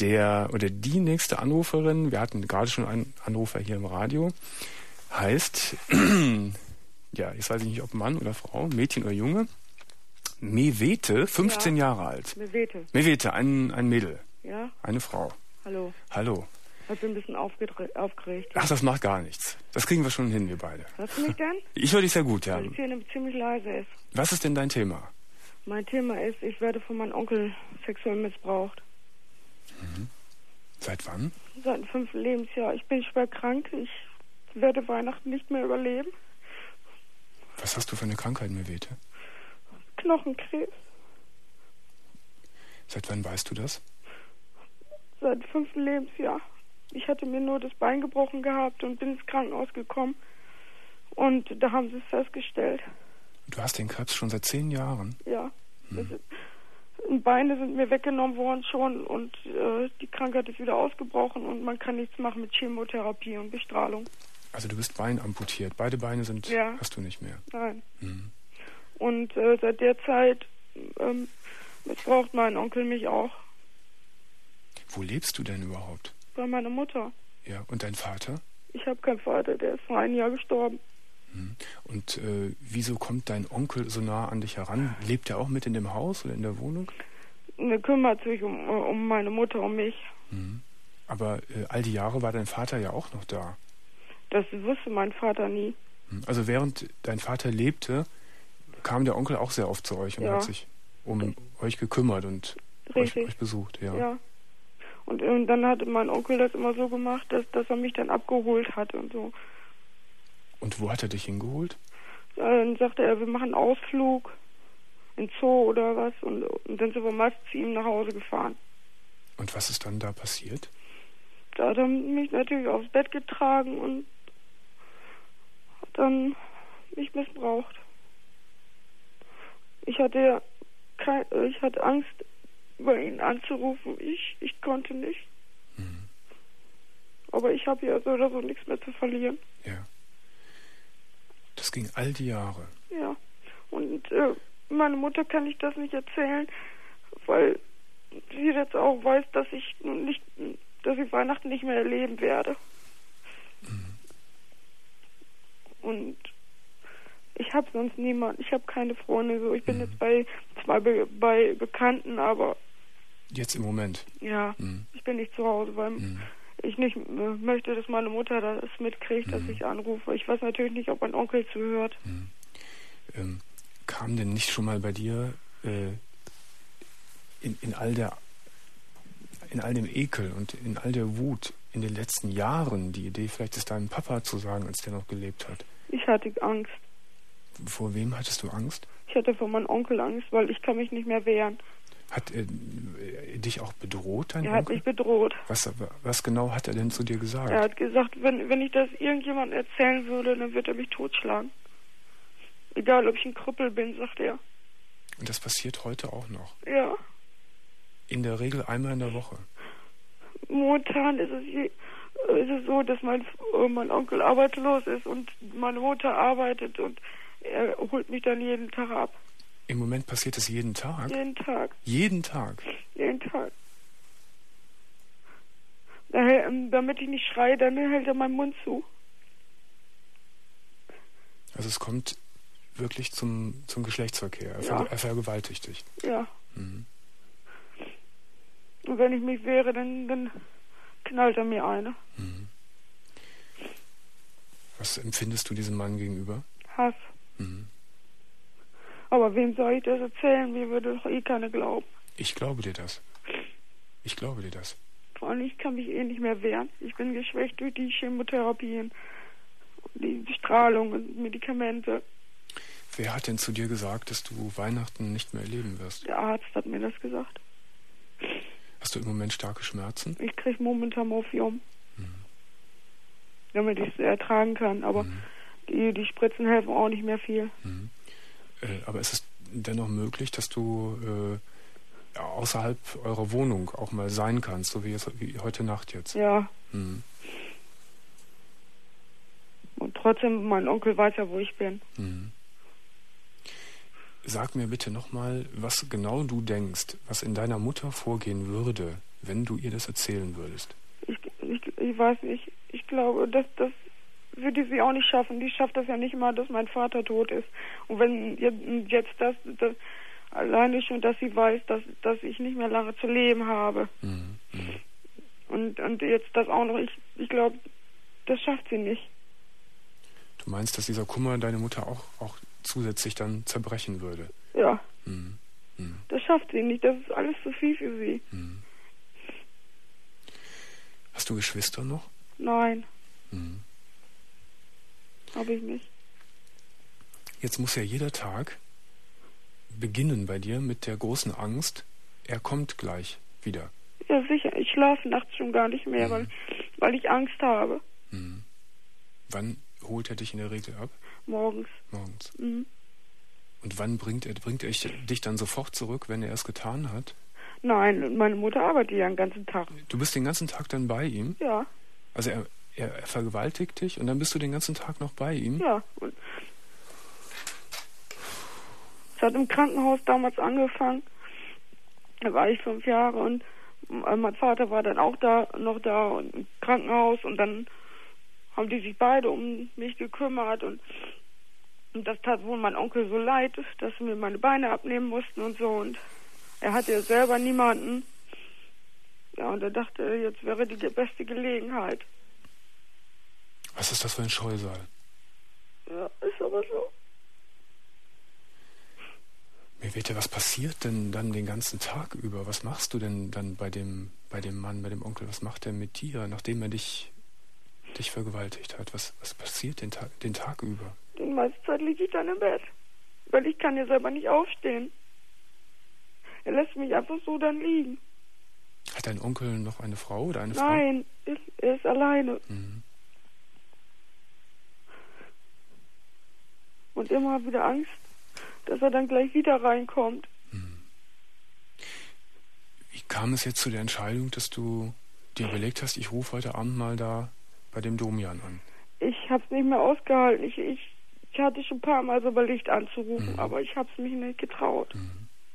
Der oder die nächste Anruferin, wir hatten gerade schon einen Anrufer hier im Radio, heißt, ja, jetzt weiß ich nicht, ob Mann oder Frau, Mädchen oder Junge, Mewete, 15 Jahre alt. Mewete, ein Mädel. Ja? Eine Frau. Hallo. Hallo. Ich bin ein bisschen aufgeregt. Ach, das macht gar nichts. Das kriegen wir schon hin, wir beide. Hörst du mich denn? Ich höre dich sehr gut, ja. Weil es hier ziemlich leise ist. Was ist denn dein Thema? Mein Thema ist, ich werde von meinem Onkel sexuell missbraucht. Mhm. Seit wann? Seit dem 5. Lebensjahr. Ich bin schwer krank. Ich werde Weihnachten nicht mehr überleben. Was hast du für eine Krankheit, Mewete? Knochenkrebs. Seit wann weißt du das? Seit dem 5. Lebensjahr. Ich hatte mir nur das Bein gebrochen gehabt und bin ins Krankenhaus gekommen. Und da haben sie es festgestellt. Du hast den Krebs schon seit 10 Jahren? Ja. Beine sind mir weggenommen worden schon und die Krankheit ist wieder ausgebrochen und man kann nichts machen mit Chemotherapie und Bestrahlung. Also du bist beinamputiert. Beide Beine hast du nicht mehr? Nein. Und seit der Zeit missbraucht mein Onkel mich auch. Wo lebst du denn überhaupt? Bei meiner Mutter. Ja, und dein Vater? Ich habe keinen Vater, der ist vor einem Jahr gestorben. Und wieso kommt dein Onkel so nah an dich heran? Lebt er auch mit in dem Haus oder in der Wohnung? Er kümmert sich um meine Mutter, um mich. Aber all die Jahre war dein Vater ja auch noch da. Das wusste mein Vater nie. Also während dein Vater lebte, kam der Onkel auch sehr oft zu euch und hat sich um euch gekümmert und euch besucht. Ja. Und dann hatte mein Onkel das immer so gemacht, dass er mich dann abgeholt hat und so. Und wo hat er dich hingeholt? Dann sagte er, wir machen einen Ausflug in Zoo oder was und dann sind wir meist zu ihm nach Hause gefahren. Und was ist dann da passiert? Da hat er mich natürlich aufs Bett getragen und hat dann mich missbraucht. Ich hatte Angst, bei ihn anzurufen. Ich konnte nicht. Aber ich habe ja so oder so nichts mehr zu verlieren. Ja. Das ging all die Jahre. Ja. Und meine Mutter kann ich das nicht erzählen, weil sie jetzt auch weiß, dass ich Weihnachten nicht mehr erleben werde. Und ich habe sonst niemanden. Ich habe keine Freunde. So, ich bin jetzt bei bei Bekannten, aber jetzt im Moment? Ja. Ich bin nicht zu Hause, weil ich nicht möchte, dass meine Mutter das mitkriegt, dass ich anrufe. Ich weiß natürlich nicht, ob mein Onkel zuhört. Kam denn nicht schon mal bei dir in all dem Ekel und in all der Wut in den letzten Jahren die Idee, vielleicht es deinem Papa zu sagen, als der noch gelebt hat? Ich hatte Angst. Vor wem hattest du Angst? Ich hatte vor meinem Onkel Angst, weil ich kann mich nicht mehr wehren. Hat er dich auch bedroht, dein Onkel? Er hat mich bedroht. Was genau hat er denn zu dir gesagt? Er hat gesagt, wenn ich das irgendjemandem erzählen würde, dann wird er mich totschlagen. Egal, ob ich ein Krüppel bin, sagt er. Und das passiert heute auch noch? Ja. In der Regel einmal in der Woche? Momentan ist es so, dass mein Onkel arbeitslos ist und meine Mutter arbeitet und er holt mich dann jeden Tag ab. Im Moment passiert es jeden Tag? Jeden Tag. Jeden Tag? Jeden Tag. Damit ich nicht schreie, dann hält er meinen Mund zu. Also es kommt wirklich zum Geschlechtsverkehr. Er vergewaltigt dich. Ja. Und wenn ich mich wehre, dann knallt er mir eine. Was empfindest du diesem Mann gegenüber? Hass. Aber wem soll ich das erzählen? Mir würde doch keiner glauben. Ich glaube dir das. Vor allem, ich kann mich nicht mehr wehren. Ich bin geschwächt durch die Chemotherapien, die Bestrahlung und Medikamente. Wer hat denn zu dir gesagt, dass du Weihnachten nicht mehr erleben wirst? Der Arzt hat mir das gesagt. Hast du im Moment starke Schmerzen? Ich kriege momentan Morphium. Damit ich es ertragen kann. Aber die Spritzen helfen auch nicht mehr viel. Aber ist es dennoch möglich, dass du außerhalb eurer Wohnung auch mal sein kannst, so wie heute Nacht jetzt? Ja. Und trotzdem, mein Onkel weiß ja, wo ich bin. Sag mir bitte nochmal, was genau du denkst, was in deiner Mutter vorgehen würde, wenn du ihr das erzählen würdest? Ich weiß nicht. Ich glaube, das würde sie auch nicht schaffen. Die schafft das ja nicht mal, dass mein Vater tot ist. Und wenn jetzt das alleine schon, dass sie weiß, dass ich nicht mehr lange zu leben habe. Mhm. Und jetzt das auch noch, ich glaube, das schafft sie nicht. Du meinst, dass dieser Kummer deine Mutter auch zusätzlich dann zerbrechen würde? Ja. Mhm. Das schafft sie nicht. Das ist alles zu viel für sie. Mhm. Hast du Geschwister noch? Nein. Mhm. Habe ich nicht. Jetzt muss ja jeder Tag beginnen bei dir mit der großen Angst, er kommt gleich wieder. Ja, sicher. Ich schlafe nachts schon gar nicht mehr, weil ich Angst habe. Mhm. Wann holt er dich in der Regel ab? Morgens. Mhm. Und wann bringt er dich dann sofort zurück, wenn er es getan hat? Nein, meine Mutter arbeitet ja den ganzen Tag. Du bist den ganzen Tag dann bei ihm? Ja. Also er vergewaltigt dich und dann bist du den ganzen Tag noch bei ihm? Ja. Und es hat im Krankenhaus damals angefangen. Da war ich 5 Jahre und mein Vater war dann auch noch da und im Krankenhaus und dann haben die sich beide um mich gekümmert und das tat wohl mein Onkel so leid, dass sie mir meine Beine abnehmen mussten und so und er hatte ja selber niemanden. Ja, und er dachte, jetzt wäre die beste Gelegenheit. Was ist das für ein Scheusal? Ja, ist aber so. Mewete, was passiert denn dann den ganzen Tag über? Was machst du denn dann bei dem Mann, bei dem Onkel? Was macht er mit dir, nachdem er dich vergewaltigt hat? Was passiert den Tag über? Die meiste Zeit liege ich dann im Bett, weil ich kann ja selber nicht aufstehen. Er lässt mich einfach so dann liegen. Hat dein Onkel noch eine Frau oder eine Frau? Nein, er ist alleine. Mhm. Und immer wieder Angst, dass er dann gleich wieder reinkommt. Mhm. Wie kam es jetzt zu der Entscheidung, dass du dir überlegt hast, ich rufe heute Abend mal da bei dem Domian an? Ich habe es nicht mehr ausgehalten. Ich hatte schon ein paar Mal so überlegt anzurufen, aber ich habe es mich nicht getraut. Mhm.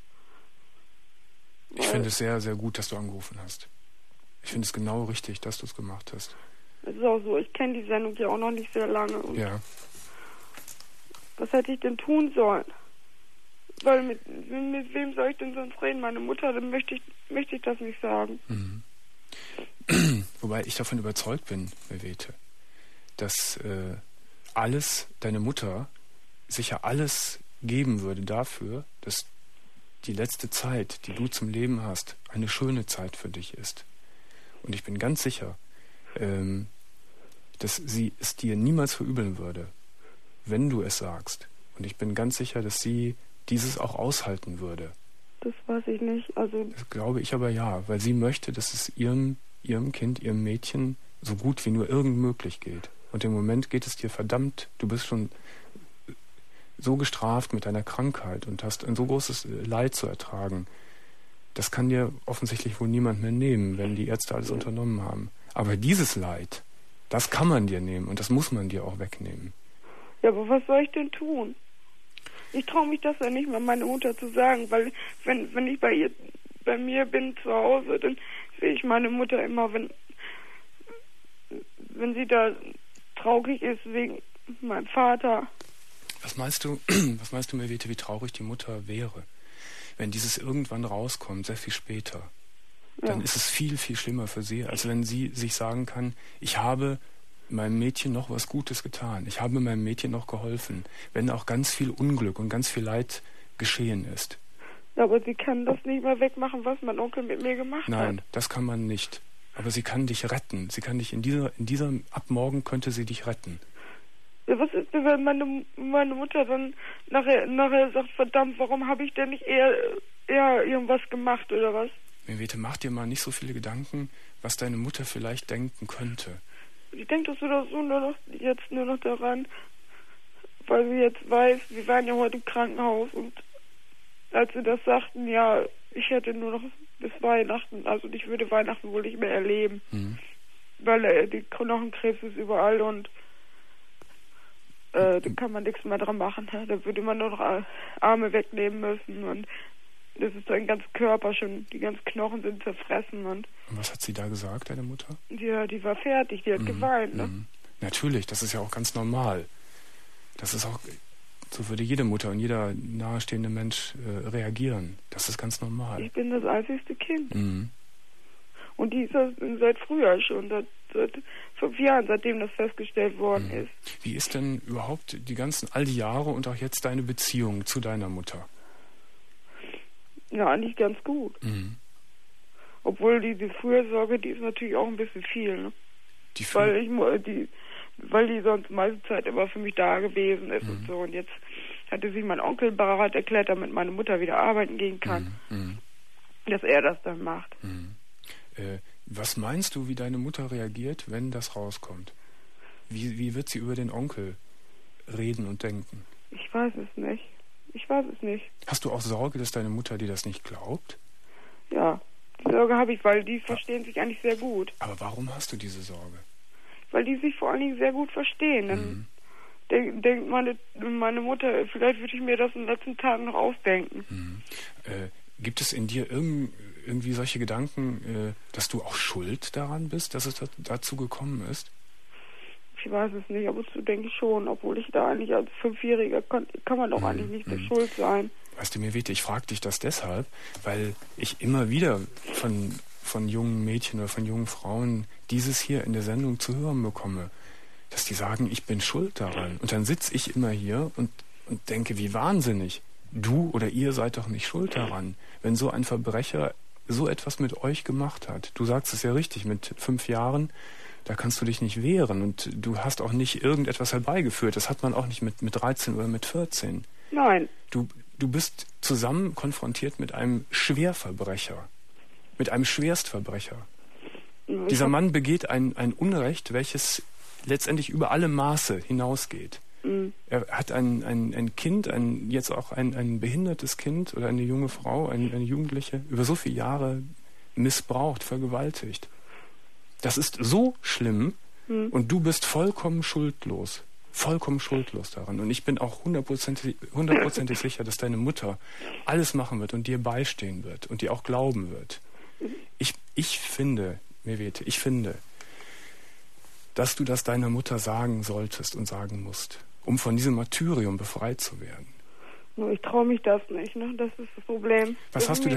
Ich finde es sehr, sehr gut, dass du angerufen hast. Ich finde es genau richtig, dass du es gemacht hast. Es ist auch so, ich kenne die Sendung ja auch noch nicht sehr lange. Und ja. Was hätte ich denn tun sollen? Weil mit wem soll ich denn sonst reden? Meine Mutter, dann möchte ich das nicht sagen. Mhm. Wobei ich davon überzeugt bin, Mewete, dass deine Mutter sicher alles geben würde dafür, dass die letzte Zeit, die du zum Leben hast, eine schöne Zeit für dich ist. Und ich bin ganz sicher, dass sie es dir niemals verübeln würde, wenn du es sagst. Und ich bin ganz sicher, dass sie dieses auch aushalten würde. Das weiß ich nicht. Also das glaube ich aber ja, weil sie möchte, dass es ihrem Kind, ihrem Mädchen so gut wie nur irgend möglich geht. Und im Moment geht es dir verdammt, du bist schon so gestraft mit deiner Krankheit und hast ein so großes Leid zu ertragen. Das kann dir offensichtlich wohl niemand mehr nehmen, wenn die Ärzte alles unternommen haben. Aber dieses Leid, das kann man dir nehmen und das muss man dir auch wegnehmen. Ja, aber was soll ich denn tun? Ich traue mich das ja nicht mal meiner Mutter zu sagen, weil wenn ich bei mir bin zu Hause, dann sehe ich meine Mutter immer, wenn sie da traurig ist wegen meinem Vater. Was meinst du, Mewete, wie traurig die Mutter wäre, wenn dieses irgendwann rauskommt, sehr viel später? Ja. Dann ist es viel, viel schlimmer für sie, als wenn sie sich sagen kann, ich habe meinem Mädchen noch was Gutes getan. Ich habe meinem Mädchen noch geholfen, wenn auch ganz viel Unglück und ganz viel Leid geschehen ist. Ja, aber sie kann das nicht mehr wegmachen, was mein Onkel mit mir gemacht hat. Nein, das kann man nicht. Aber sie kann dich retten. Sie kann dich in dieser ab morgen könnte sie dich retten. Ja, was ist denn, wenn meine Mutter dann nachher sagt, verdammt, warum habe ich denn nicht eher irgendwas gemacht oder was? Mewete, mach dir mal nicht so viele Gedanken, was deine Mutter vielleicht denken könnte. Ich denke das oder so nur noch daran, weil sie jetzt weiß, wir waren ja heute im Krankenhaus und als sie das sagten, ja, ich hätte nur noch bis Weihnachten, also ich würde Weihnachten wohl nicht mehr erleben, weil die Knochenkrebs ist überall und da kann man nichts mehr dran machen. Da würde man nur noch Arme wegnehmen müssen und Das ist dein ganzer Körper schon, die ganzen Knochen sind zerfressen. Und was hat sie da gesagt, deine Mutter? Ja, die war fertig, die hat geweint. Ne? Natürlich, das ist ja auch ganz normal. Das ist auch, so würde jede Mutter und jeder nahestehende Mensch reagieren. Das ist ganz normal. Ich bin das einzigste Kind. Und die ist das seit früher schon, seit 5 Jahren, seitdem das festgestellt worden ist. Wie ist denn überhaupt all die Jahre und auch jetzt deine Beziehung zu deiner Mutter? Ja, eigentlich ganz gut. Obwohl die Fürsorge, die ist natürlich auch ein bisschen viel, ne? Weil die sonst meiste Zeit immer für mich da gewesen ist und so. Und jetzt hatte sich mein Onkel bereit erklärt, damit meine Mutter wieder arbeiten gehen kann, dass er das dann macht. Was meinst du, wie deine Mutter reagiert, wenn das rauskommt? Wie wird sie über den Onkel reden und denken? Ich weiß es nicht. Hast du auch Sorge, dass deine Mutter dir das nicht glaubt? Ja, die Sorge habe ich, weil die verstehen sich eigentlich sehr gut. Aber warum hast du diese Sorge? Weil die sich vor allen Dingen sehr gut verstehen. Dann denkt meine Mutter, vielleicht würde ich mir das in den letzten Tagen noch ausdenken. Gibt es in dir irgendwie solche Gedanken, dass du auch schuld daran bist, dass es dazu gekommen ist? Ich weiß es nicht, aber so denke ich schon. Obwohl ich da eigentlich als 5-Jähriger kann man doch eigentlich nicht der Schuld sein. Weißt du, Mewete, ich frage dich das deshalb, weil ich immer wieder von jungen Mädchen oder von jungen Frauen dieses hier in der Sendung zu hören bekomme, dass die sagen, ich bin schuld daran. Und dann sitze ich immer hier und denke, wie wahnsinnig. Du oder ihr seid doch nicht schuld daran, wenn so ein Verbrecher so etwas mit euch gemacht hat. Du sagst es ja richtig, mit 5 Jahren, da kannst du dich nicht wehren und du hast auch nicht irgendetwas herbeigeführt. Das hat man auch nicht mit 13 oder mit 14. Nein. Du bist zusammen konfrontiert mit einem Schwerverbrecher, mit einem Schwerstverbrecher. Dieser Mann begeht ein Unrecht, welches letztendlich über alle Maße hinausgeht. Er hat ein Kind, jetzt auch ein behindertes Kind oder eine junge Frau, eine Jugendliche, über so viele Jahre missbraucht, vergewaltigt. Das ist so schlimm und du bist vollkommen schuldlos daran. Und ich bin auch hundertprozentig sicher, dass deine Mutter alles machen wird und dir beistehen wird und dir auch glauben wird. Ich finde, Mewete, dass du das deiner Mutter sagen solltest und sagen musst, um von diesem Martyrium befreit zu werden. Nur ich traue mich das nicht, ne? Das ist das Problem. Was hast du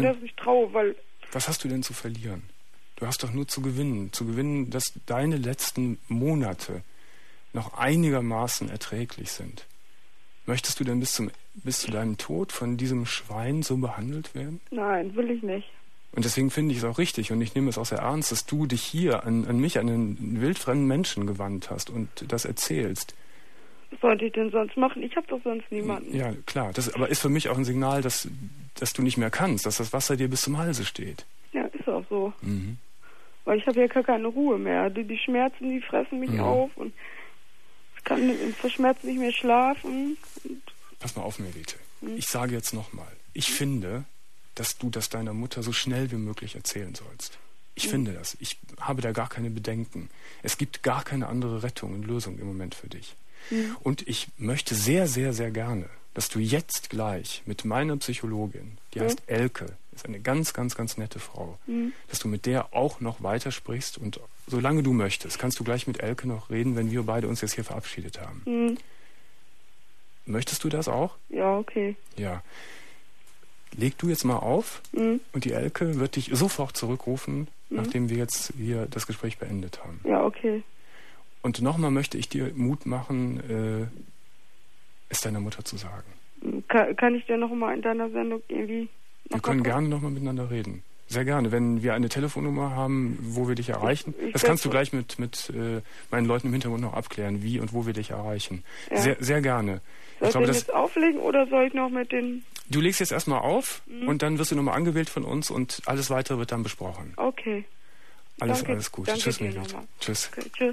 denn zu verlieren? Du hast doch nur zu gewinnen, dass deine letzten Monate noch einigermaßen erträglich sind. Möchtest du denn bis zu deinem Tod von diesem Schwein so behandelt werden? Nein, will ich nicht. Und deswegen finde ich es auch richtig und ich nehme es auch sehr ernst, dass du dich hier an mich, an einen wildfremden Menschen gewandt hast und das erzählst. Was sollte ich denn sonst machen? Ich habe doch sonst niemanden. Ja, klar. Das aber ist für mich auch ein Signal, dass du nicht mehr kannst, dass das Wasser dir bis zum Halse steht. Ja, ist auch so. Weil ich habe ja gar keine Ruhe mehr. Die Schmerzen, die fressen mich auf und ich kann verschmerzt nicht mehr schlafen. Pass mal auf, Mewete. Ich sage jetzt nochmal. Ich finde, dass du das deiner Mutter so schnell wie möglich erzählen sollst. Ich finde das. Ich habe da gar keine Bedenken. Es gibt gar keine andere Rettung und Lösung im Moment für dich. Und ich möchte sehr, sehr, sehr gerne, dass du jetzt gleich mit meiner Psychologin, die heißt Elke, ist eine ganz, ganz, ganz nette Frau, dass du mit der auch noch weitersprichst und solange du möchtest, kannst du gleich mit Elke noch reden, wenn wir beide uns jetzt hier verabschiedet haben. Möchtest du das auch? Ja, okay. Ja. Leg du jetzt mal auf und die Elke wird dich sofort zurückrufen, nachdem wir jetzt hier das Gespräch beendet haben. Ja, okay. Und nochmal möchte ich dir Mut machen, es deiner Mutter zu sagen. Kann ich dir nochmal in deiner Sendung irgendwie... Wir können gerne nochmal miteinander reden. Sehr gerne. Wenn wir eine Telefonnummer haben, wo wir dich erreichen, das kannst du gleich mit meinen Leuten im Hintergrund noch abklären, wie und wo wir dich erreichen. Ja. Sehr, sehr gerne. Soll ich den jetzt auflegen oder soll ich noch mit den... Du legst jetzt erstmal auf und dann wirst du nochmal angewählt von uns und alles weitere wird dann besprochen. Okay. Alles gut. Tschüss, Mewete. Tschüss. Okay, tschüss.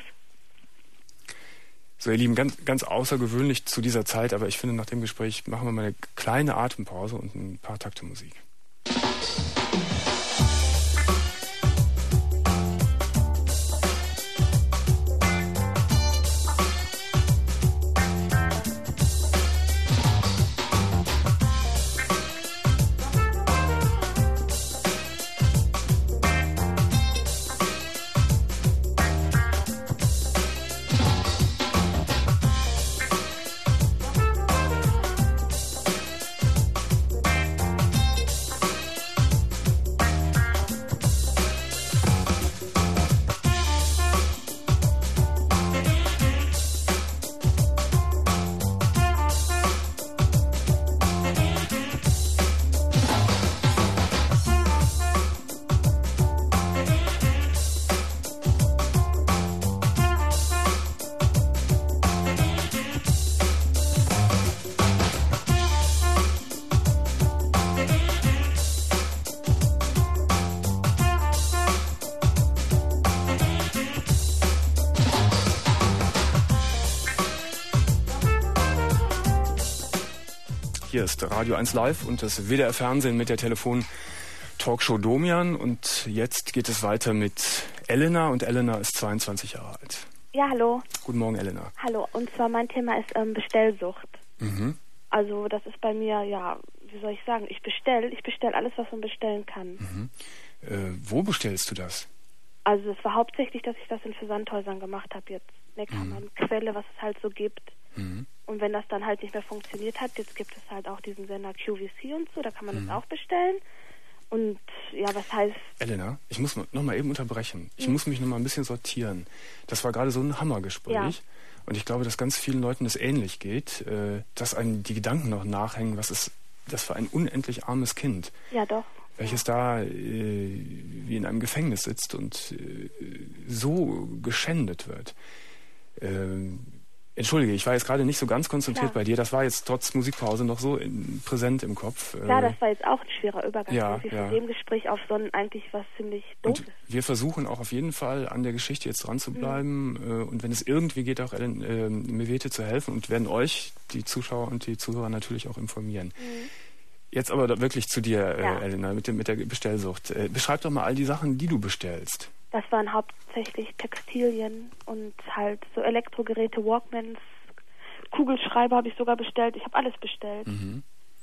So, ihr Lieben, ganz, ganz außergewöhnlich zu dieser Zeit, aber ich finde, nach dem Gespräch machen wir mal eine kleine Atempause und ein paar Takte Musik. Hier ist Radio 1 Live und das WDR Fernsehen mit der Telefon-Talkshow Domian. Und jetzt geht es weiter mit Elena. Und Elena ist 22 Jahre alt. Ja, hallo. Guten Morgen, Elena. Hallo. Und zwar mein Thema ist Bestellsucht. Mhm. Also das ist bei mir, ja, wie soll ich sagen, ich bestell alles, was man bestellen kann. Mhm. Wo bestellst du das? Also es war hauptsächlich, dass ich das in Versandhäusern gemacht habe jetzt. Neckermann, Quelle, was es halt so gibt. Mhm. Und wenn das dann halt nicht mehr funktioniert hat, jetzt gibt es halt auch diesen Sender QVC und so, da kann man das auch bestellen. Und ja, was heißt... Elena, ich muss noch mal eben unterbrechen. Ich muss mich noch mal ein bisschen sortieren. Das war gerade so ein Hammergespräch. Ja. Und ich glaube, dass ganz vielen Leuten das ähnlich geht, dass einem die Gedanken noch nachhängen, was ist das für ein unendlich armes Kind. Ja, doch. Welches da wie in einem Gefängnis sitzt und so geschändet wird. Entschuldige, ich war jetzt gerade nicht so ganz konzentriert bei dir. Das war jetzt trotz Musikpause noch so präsent im Kopf. Ja, das war jetzt auch ein schwerer Übergang. Ja, von dem Gespräch auf so ein eigentlich was ziemlich doof ist. Wir versuchen auch auf jeden Fall an der Geschichte jetzt dran zu bleiben und wenn es irgendwie geht, auch Mewete zu helfen und werden euch, die Zuschauer und die Zuhörer, natürlich auch informieren. Jetzt aber wirklich zu dir, Elena, mit der Bestellsucht. Beschreib doch mal all die Sachen, die du bestellst. Das waren hauptsächlich Textilien und halt so Elektrogeräte, Walkmans, Kugelschreiber habe ich sogar bestellt. Ich habe alles bestellt. Mhm.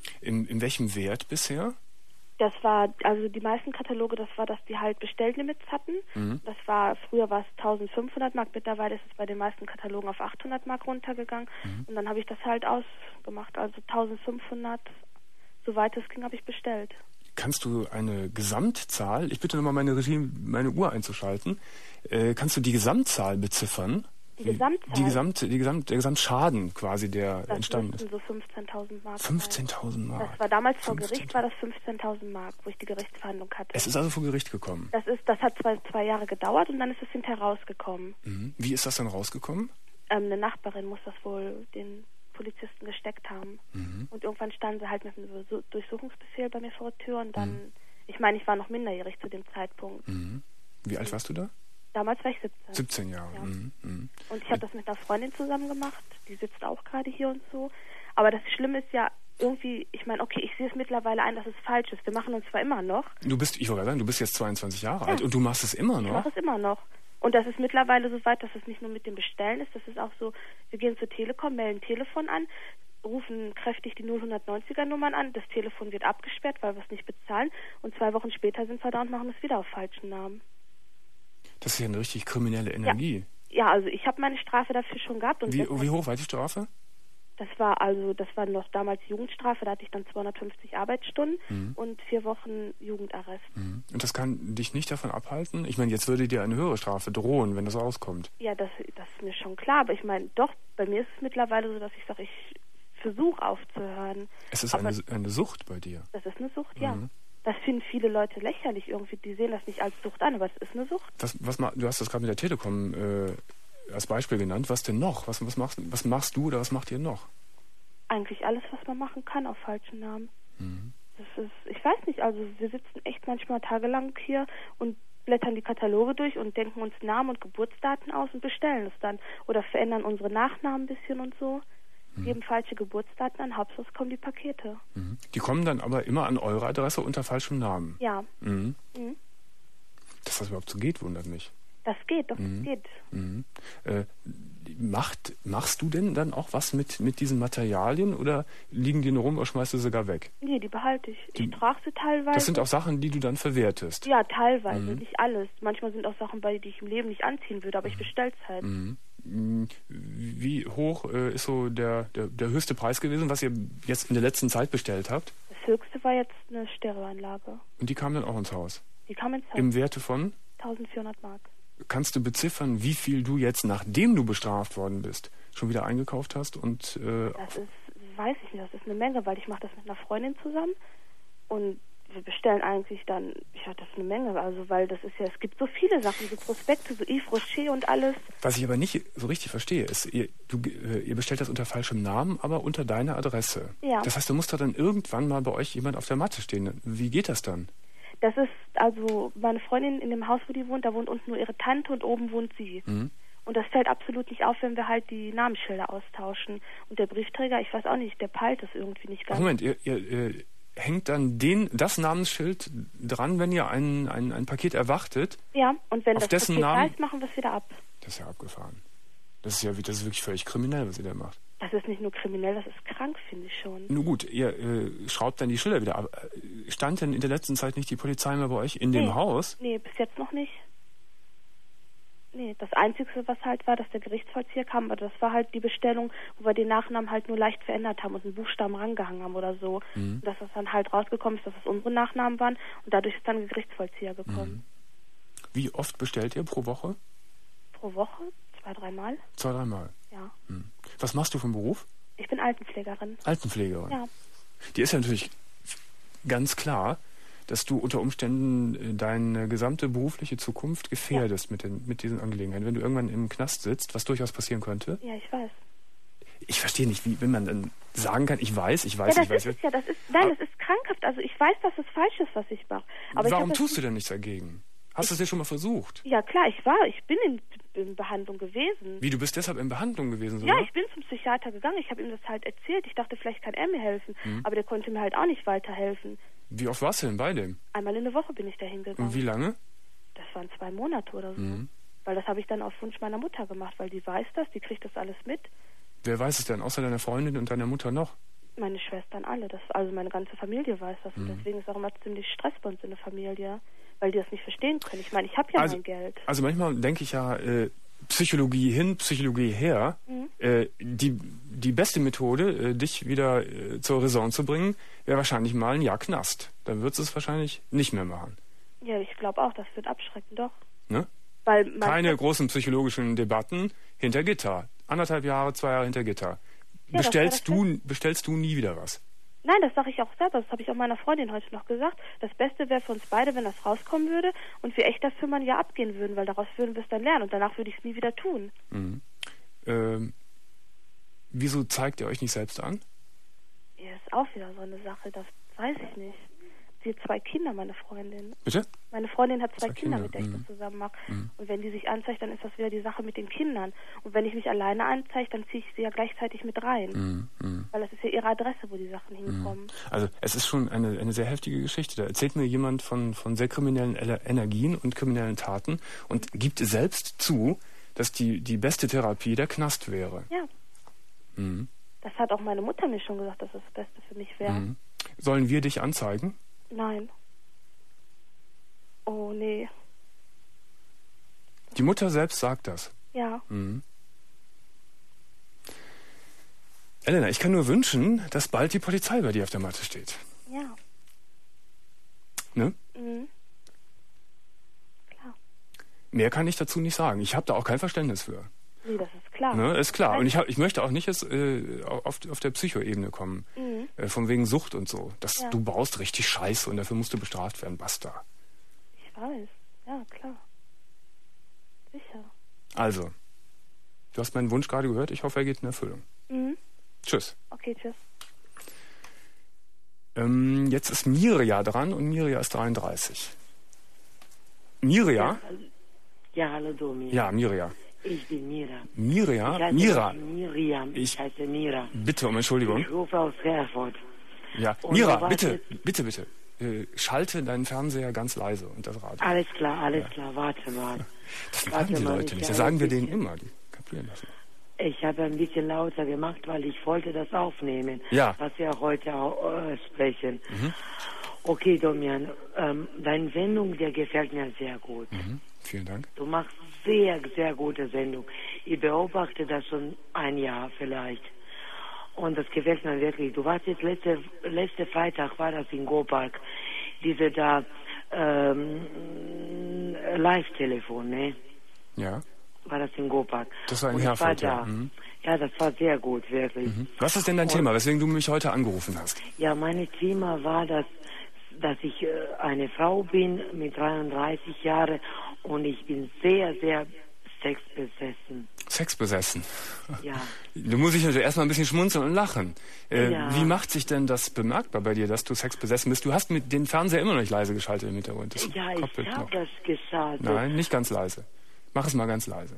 In welchem Wert bisher? Das war, also die meisten Kataloge, das war, dass die halt Bestelllimits hatten. Das war, früher war es 1500 Mark, mittlerweile ist es bei den meisten Katalogen auf 800 Mark runtergegangen. Und dann habe ich das halt ausgemacht, also 1500, soweit es ging, habe ich bestellt. Kannst du eine Gesamtzahl, ich bitte nochmal meine Regie, meine Uhr einzuschalten, kannst du die Gesamtzahl beziffern? Die Gesamtzahl? Der Gesamtschaden quasi, der entstanden ist. Das so 15.000 Mark. 15.000 Mark. Das war damals vor Gericht, war das 15.000 Mark, wo ich die Gerichtsverhandlung hatte. Es ist also vor Gericht gekommen? Das hat zwei Jahre gedauert und dann ist es hinterher rausgekommen. Mhm. Wie ist das dann rausgekommen? Eine Nachbarin muss das wohl den Polizisten gesteckt haben. Und irgendwann standen sie halt mit einem Durchsuchungsbefehl bei mir vor der Tür und dann, ich meine, ich war noch minderjährig zu dem Zeitpunkt. Wie alt warst du da? Damals war ich 17. 17 Jahre. Ja. Und ich habe das mit einer Freundin zusammen gemacht, die sitzt auch gerade hier und so. Aber das Schlimme ist ja irgendwie, ich meine, okay, ich sehe es mittlerweile ein, dass es falsch ist. Wir machen uns zwar immer noch. Ich wollte gerade sagen, du bist jetzt 22 Jahre alt und du machst es immer noch? Ich mache es immer noch. Und das ist mittlerweile so weit, dass es nicht nur mit dem Bestellen ist, das ist auch so, wir gehen zur Telekom, melden Telefon an, rufen kräftig die 090er-Nummern an, das Telefon wird abgesperrt, weil wir es nicht bezahlen und 2 Wochen später sind wir da und machen es wieder auf falschen Namen. Das ist ja eine richtig kriminelle Energie. Ja, also ich habe meine Strafe dafür schon gehabt. Und wie hoch war die Strafe? Das war noch damals Jugendstrafe, da hatte ich dann 250 Arbeitsstunden und 4 Wochen Jugendarrest. Und das kann dich nicht davon abhalten? Ich meine, jetzt würde dir eine höhere Strafe drohen, wenn das rauskommt. Ja, das ist mir schon klar, aber ich meine, doch, bei mir ist es mittlerweile so, dass ich sage, ich versuche aufzuhören. Es ist eine Sucht bei dir? Das ist eine Sucht, ja. Das finden viele Leute lächerlich irgendwie, die sehen das nicht als Sucht an, aber es ist eine Sucht. Du hast das gerade mit der Telekom als Beispiel genannt. Was denn noch? Was machst du oder was macht ihr noch? Eigentlich alles, was man machen kann auf falschen Namen. Das ist, ich weiß nicht, also wir sitzen echt manchmal tagelang hier und blättern die Kataloge durch und denken uns Namen und Geburtsdaten aus und bestellen es dann. Oder verändern unsere Nachnamen ein bisschen und so. Geben falsche Geburtsdaten an, Hauptsache kommen die Pakete. Die kommen dann aber immer an eure Adresse unter falschem Namen? Ja. Dass das überhaupt so geht, wundert mich. Das geht, doch, das geht. Machst du denn dann auch was mit diesen Materialien oder liegen die nur rum oder schmeißt du sie sogar weg? Nee, die behalte ich. Ich trage sie teilweise. Das sind auch Sachen, die du dann verwertest? Ja, teilweise, nicht alles. Manchmal sind auch Sachen bei, die ich im Leben nicht anziehen würde, aber ich bestelle es halt. Wie hoch ist so der höchste Preis gewesen, was ihr jetzt in der letzten Zeit bestellt habt? Das höchste war jetzt eine Stereoanlage. Und die kam dann auch ins Haus? Die kam ins Haus. Im Werte von? 1400 Mark. Kannst du beziffern, wie viel du jetzt, nachdem du bestraft worden bist, schon wieder eingekauft hast? Und das ist, weiß ich nicht, das ist eine Menge, weil ich mache das mit einer Freundin zusammen und wir bestellen eigentlich dann, ja, das ist eine Menge, also weil das ist ja, es gibt so viele Sachen, so Prospekte, so Yves Rocher und alles. Was ich aber nicht so richtig verstehe, ist, ihr bestellt das unter falschem Namen, aber unter deiner Adresse. Ja. Das heißt, da muss da dann irgendwann mal bei euch jemand auf der Matte stehen. Wie geht das dann? Das ist, also meine Freundin in dem Haus, wo die wohnt, da wohnt unten nur ihre Tante und oben wohnt sie. Und das fällt absolut nicht auf, wenn wir halt die Namensschilder austauschen. Und der Briefträger, ich weiß auch nicht, der peilt das irgendwie nicht ganz. Moment, ihr hängt dann das Namensschild dran, wenn ihr ein Paket erwartet? Ja, und wenn das Paket Namen heißt, machen wir es wieder ab. Das ist ja abgefahren. Das ist wirklich völlig kriminell, was ihr da macht. Das ist nicht nur kriminell, das ist krank, finde ich schon. Nun gut, ihr schraubt dann die Schilder wieder ab. Stand denn in der letzten Zeit nicht die Polizei mehr bei euch in dem Haus? Nee, bis jetzt noch nicht. Nee, das Einzige, was halt war, dass der Gerichtsvollzieher kam, aber das war halt die Bestellung, wo wir den Nachnamen halt nur leicht verändert haben und einen Buchstaben rangehangen haben oder so. Und dass das dann halt rausgekommen ist, dass es unsere Nachnamen waren und dadurch ist dann der Gerichtsvollzieher gekommen. Wie oft bestellt ihr pro Woche? Pro Woche? 2-3 Mal. 2-3 Mal? Ja. Was machst du für einen Beruf? Ich bin Altenpflegerin. Altenpflegerin? Ja. Dir ist ja natürlich ganz klar, dass du unter Umständen deine gesamte berufliche Zukunft gefährdest mit diesen Angelegenheiten. Wenn du irgendwann im Knast sitzt, was durchaus passieren könnte. Ja, ich weiß. Ich verstehe nicht, wenn man dann sagen kann, ich weiß. Das ist krankhaft. Also ich weiß, dass es falsch ist, was ich mache. Aber warum tust du denn nichts dagegen? Hast du es dir schon mal versucht? Ja klar, ich bin in Behandlung gewesen. Wie, du bist deshalb in Behandlung gewesen? So, ja, ich bin zum Psychiater gegangen. Ich habe ihm das halt erzählt. Ich dachte, vielleicht kann er mir helfen. Aber der konnte mir halt auch nicht weiterhelfen. Wie oft warst du denn bei dem? Einmal in der Woche bin ich da hingegangen. Und wie lange? Das waren 2 Monate oder so. Weil das habe ich dann auf Wunsch meiner Mutter gemacht, weil die weiß das, die kriegt das alles mit. Wer weiß es denn, außer deiner Freundin und deiner Mutter noch? Meine Schwestern alle. Also meine ganze Familie weiß das. Und deswegen ist auch immer ziemlich Stress bei uns in der Familie. Weil die das nicht verstehen können. Ich meine, ich habe ja mein Geld. Also manchmal denke ich ja, Psychologie hin, Psychologie her. Die beste Methode, dich wieder zur Raison zu bringen, wäre wahrscheinlich mal ein Jahr Knast. Dann würdest du es wahrscheinlich nicht mehr machen. Ja, ich glaube auch, das wird abschrecken, doch. Ne? Weil keine großen psychologischen Debatten hinter Gitter. 1,5 Jahre, 2 Jahre hinter Gitter. Ja, bestellst du nie wieder was? Nein, das sage ich auch selber. Das habe ich auch meiner Freundin heute noch gesagt. Das Beste wäre für uns beide, wenn das rauskommen würde und wir echt dafür mal ein Jahr abgehen würden, weil daraus würden wir es dann lernen und danach würde ich es nie wieder tun. Wieso zeigt ihr euch nicht selbst an? Ja, ist auch wieder so eine Sache, das weiß ich nicht. Sie hat 2 Kinder, meine Freundin. Bitte? Meine Freundin hat 2 Kinder, mit der ich das zusammen mache. Und wenn die sich anzeigt, dann ist das wieder die Sache mit den Kindern. Und wenn ich mich alleine anzeige, dann ziehe ich sie ja gleichzeitig mit rein. Weil das ist ja ihre Adresse, wo die Sachen hinkommen. Also es ist schon eine sehr heftige Geschichte. Da erzählt mir jemand von sehr kriminellen Energien und kriminellen Taten und gibt selbst zu, dass die beste Therapie der Knast wäre. Ja. Das hat auch meine Mutter mir schon gesagt, dass das Beste für mich wäre. Sollen wir dich anzeigen? Nein. Oh, nee. Die Mutter selbst sagt das? Ja. Elena, ich kann nur wünschen, dass bald die Polizei bei dir auf der Matte steht. Ja. Ne? Klar. Mehr kann ich dazu nicht sagen. Ich habe da auch kein Verständnis für. Nee, das ist klar. Ne, ist klar. Und ich möchte auch nicht jetzt, auf der Psychoebene kommen. Von wegen Sucht und so. Du baust richtig Scheiße und dafür musst du bestraft werden. Basta. Ich weiß. Ja, klar. Sicher. Also, du hast meinen Wunsch gerade gehört. Ich hoffe, er geht in Erfüllung. Tschüss. Okay, tschüss. Jetzt ist Mirja dran und Mirja ist 33. Mirja? Ja, hallo Domi. Ja, Mirja. Ich bin Mira. Mira? Miriam. Ich heiße Mira. Bitte um Entschuldigung. Ich rufe aus Herford. Ja, und Mira, bitte. Schalte deinen Fernseher ganz leise und das Radio. Alles klar, warte mal. Das machen die Leute nicht, das sagen wir denen immer, die kapieren das nicht. Ich habe ein bisschen lauter gemacht, weil ich wollte das aufnehmen, was wir heute sprechen. Okay, Domian, deine Sendung, der gefällt mir sehr gut. Vielen Dank. Du machst sehr, sehr gute Sendung. Ich beobachte das schon ein Jahr vielleicht. Und das gefällt mir wirklich. Du warst jetzt letzte Freitag, war das in Gopark, diese da Live-Telefon, ne? Ja. War das in Gopark. Das war in Herford, ja. Ja, das war sehr gut, wirklich. Was ist denn dein Thema, weswegen du mich heute angerufen hast? Ja, mein Thema war, dass ich eine Frau bin mit 33 Jahren und ich bin sehr, sehr sexbesessen. Sexbesessen? Ja. Du musst dich natürlich erstmal ein bisschen schmunzeln und lachen. Wie macht sich denn das bemerkbar bei dir, dass du sexbesessen bist? Du hast mit den Fernseher immer noch nicht leise geschaltet im Hintergrund. Ja, ich habe das geschaltet. Nein, nicht ganz leise. Mach es mal ganz leise.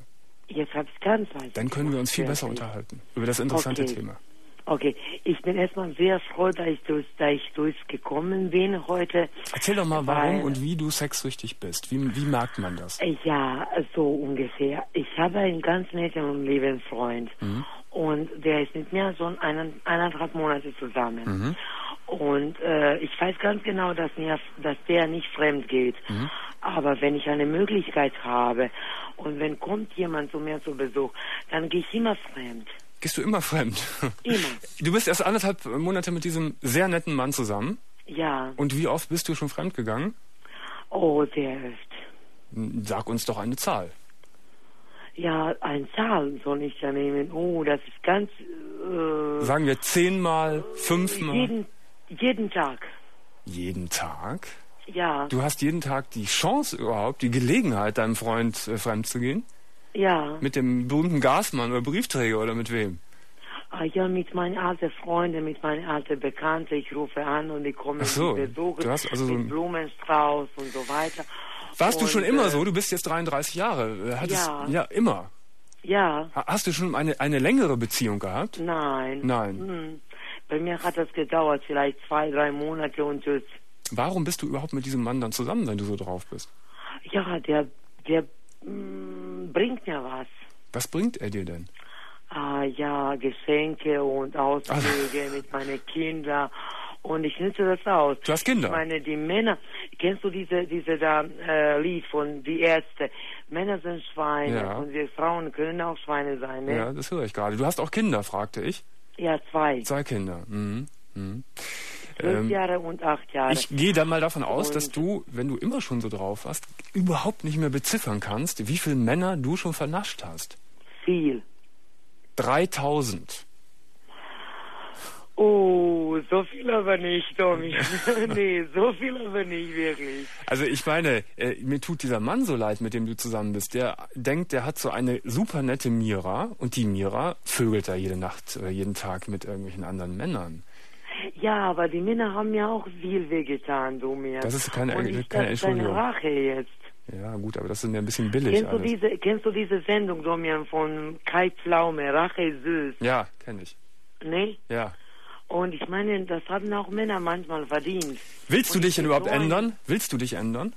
Jetzt habe ich ganz weiß. Dann können wir uns viel besser unterhalten über das interessante Thema. Okay, ich bin erstmal sehr froh, da ich durchgekommen bin heute. Erzähl doch mal, warum und wie du sexsüchtig bist. Wie merkt man das? Ja, so ungefähr. Ich habe einen ganz netten und lieben Freund. Und der ist mit mir so 1,5 Monate zusammen. Und ich weiß ganz genau, dass der nicht fremd geht. Aber wenn ich eine Möglichkeit habe und wenn kommt jemand zu mir zu Besuch, dann gehe ich immer fremd. Gehst du immer fremd? Immer. Du bist erst 1,5 Monate mit diesem sehr netten Mann zusammen? Ja. Und wie oft bist du schon fremd gegangen? Oh, sehr oft. Sag uns doch eine Zahl. Ja, eine Zahl soll ich ja nehmen. Oh, das ist ganz... Sagen wir 10-mal, 5-mal? Jeden Tag. Jeden Tag? Ja. Du hast jeden Tag die Chance überhaupt, die Gelegenheit, deinem Freund fremd zu gehen? Ja. Mit dem berühmten Gasmann oder Briefträger oder mit wem? Ja, mit meinen alten Freunden, mit meinen alten Bekannten. Ich rufe an und die kommen besuchen. Du hast also mit Blumenstrauß und so weiter. Warst du schon immer so? Du bist jetzt 33 Jahre. Ja, immer. Ja. Hast du schon eine längere Beziehung gehabt? Nein. Bei mir hat das gedauert, vielleicht 2-3 Monate und tschüss. Warum bist du überhaupt mit diesem Mann dann zusammen, wenn du so drauf bist? Ja, der bringt mir was. Was bringt er dir denn? Ja, Geschenke und Ausflüge mit meinen Kindern. Und ich nutze das aus. Du hast Kinder? Ich meine, die Männer, kennst du diese Lied von Die Ärzte? Männer sind Schweine und wir Frauen können auch Schweine sein, ne? Ja, das höre ich gerade. Du hast auch Kinder, fragte ich. Ja, 2. 2 Kinder. 12 Jahre und 8 Jahre. Ich gehe dann mal davon aus, dass du, wenn du immer schon so drauf warst, überhaupt nicht mehr beziffern kannst, wie viele Männer du schon vernascht hast. Viel. 3000. Oh, so viel aber nicht, Tommy. Nee, so viel aber nicht wirklich. Also ich meine, mir tut dieser Mann so leid, mit dem du zusammen bist. Der denkt, der hat so eine super nette Mira und die Mira vögelt da jede Nacht oder jeden Tag mit irgendwelchen anderen Männern. Ja, aber die Männer haben mir auch viel wehgetan, du mir. Das ist keine Entschuldigung. Das ist eine Rache jetzt. Ja, gut, aber das ist mir ein bisschen billig. Kennst du diese Sendung, Domian, von Kai Pflaume, Rache ist süß? Ja, kenne ich. Nee? Ja. Und ich meine, das haben auch Männer manchmal verdient. Willst du dich denn überhaupt ändern? Willst du dich ändern?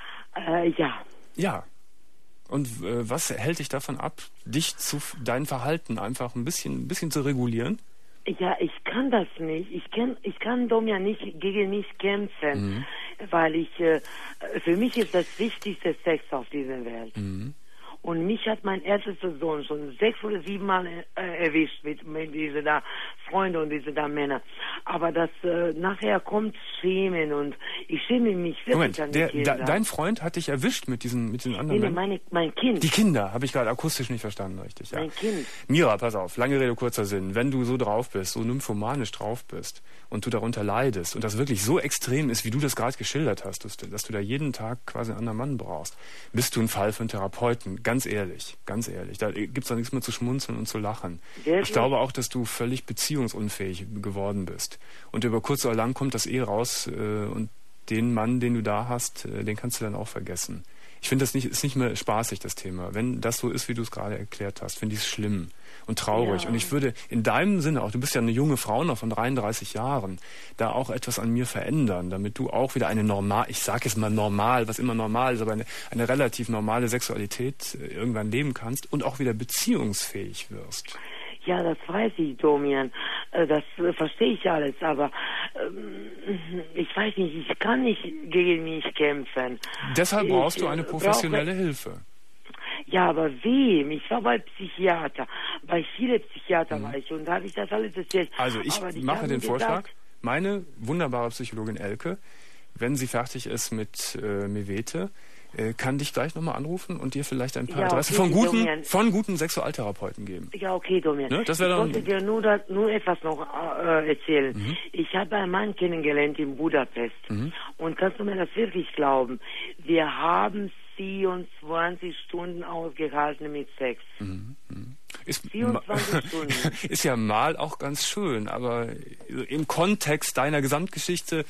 Ja. Ja. Und was hält dich davon ab, dein Verhalten einfach ein bisschen zu regulieren? Ja, ich kann das nicht. Ich kann Domian nicht gegen mich kämpfen, weil für mich ist das wichtigste Sex auf dieser Welt. Und mich hat mein ältester Sohn schon 6 oder 7 Mal erwischt mit diesen da Freunden und diesen da Männer. Aber das nachher kommt Schämen und ich schäme mich wirklich an die Kinder. Dein Freund hat dich erwischt mit diesen anderen Männern? Nee, mein Kind. Die Kinder, habe ich gerade akustisch nicht verstanden, richtig. Ja. Mein Kind. Mira, pass auf, lange Rede, kurzer Sinn. Wenn du so drauf bist, so nymphomanisch drauf bist und du darunter leidest und das wirklich so extrem ist, wie du das gerade geschildert hast, dass du da jeden Tag quasi einen anderen Mann brauchst, bist du ein Fall für einen Therapeuten. Ganz ehrlich. Da gibt's doch nichts mehr zu schmunzeln und zu lachen. Wirklich? Ich glaube auch, dass du völlig beziehungsunfähig geworden bist. Und über kurz oder lang kommt das raus und den Mann, den du da hast, den kannst du dann auch vergessen. Ich finde, das ist nicht mehr spaßig, das Thema. Wenn das so ist, wie du es gerade erklärt hast, finde ich es schlimm und traurig. Ja. Und ich würde in deinem Sinne auch, du bist ja eine junge Frau noch von 33 Jahren, da auch etwas an mir verändern, damit du auch wieder ich sage jetzt mal normal, was immer normal ist, aber eine relativ normale Sexualität irgendwann leben kannst und auch wieder beziehungsfähig wirst. Ja, das weiß ich, Domian. Das verstehe ich alles, aber ich weiß nicht, ich kann nicht gegen mich kämpfen. Deshalb brauchst du eine professionelle Hilfe. Ja, aber wem? Ich war bei Psychiater. Bei vielen Psychiater war ich und da habe ich das alles erzählt. Also ich mache den Vorschlag, meine wunderbare Psychologin Elke, wenn sie fertig ist mit Mewete, kann dich gleich nochmal anrufen und dir vielleicht ein paar Adressen von guten Sexualtherapeuten geben. Ja, okay, Domian. Ne? Ich wollte dir nur etwas noch erzählen. Ich habe einen Mann kennengelernt in Budapest. Und kannst du mir das wirklich glauben? Wir haben 24 Stunden ausgehalten mit Sex. Ist 24 Stunden. Ist ja mal auch ganz schön, aber im Kontext deiner Gesamtgeschichte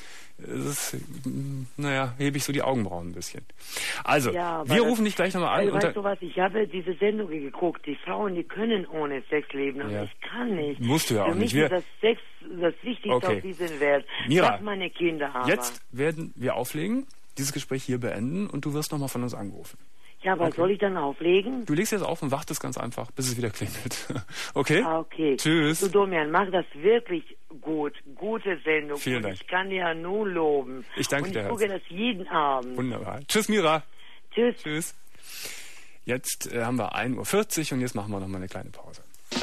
hebe ich so die Augenbrauen ein bisschen. Also, ja, wir rufen dich gleich nochmal an. Weißt du was, ich habe diese Sendung geguckt. Die Frauen, die können ohne Sex leben, aber ich kann nicht. Musst du ja auch nicht. Für mich ist das Sex das Wichtigste auf dieser Welt, Mira, was meine Kinder haben. Jetzt werden wir auflegen, dieses Gespräch hier beenden und du wirst nochmal von uns angerufen. Ja, aber soll ich dann auflegen? Du legst jetzt auf und wartest ganz einfach, bis es wieder klingelt. Okay? Okay. Tschüss. Du, Domian, mach das wirklich gut. Gute Sendung. Vielen Dank. Ich kann dir ja nur loben. Ich danke dir. Und ich gucke das jeden Abend. Wunderbar. Tschüss, Mira. Tschüss. Tschüss. Jetzt haben wir 1:40 Uhr und jetzt machen wir nochmal eine kleine Pause.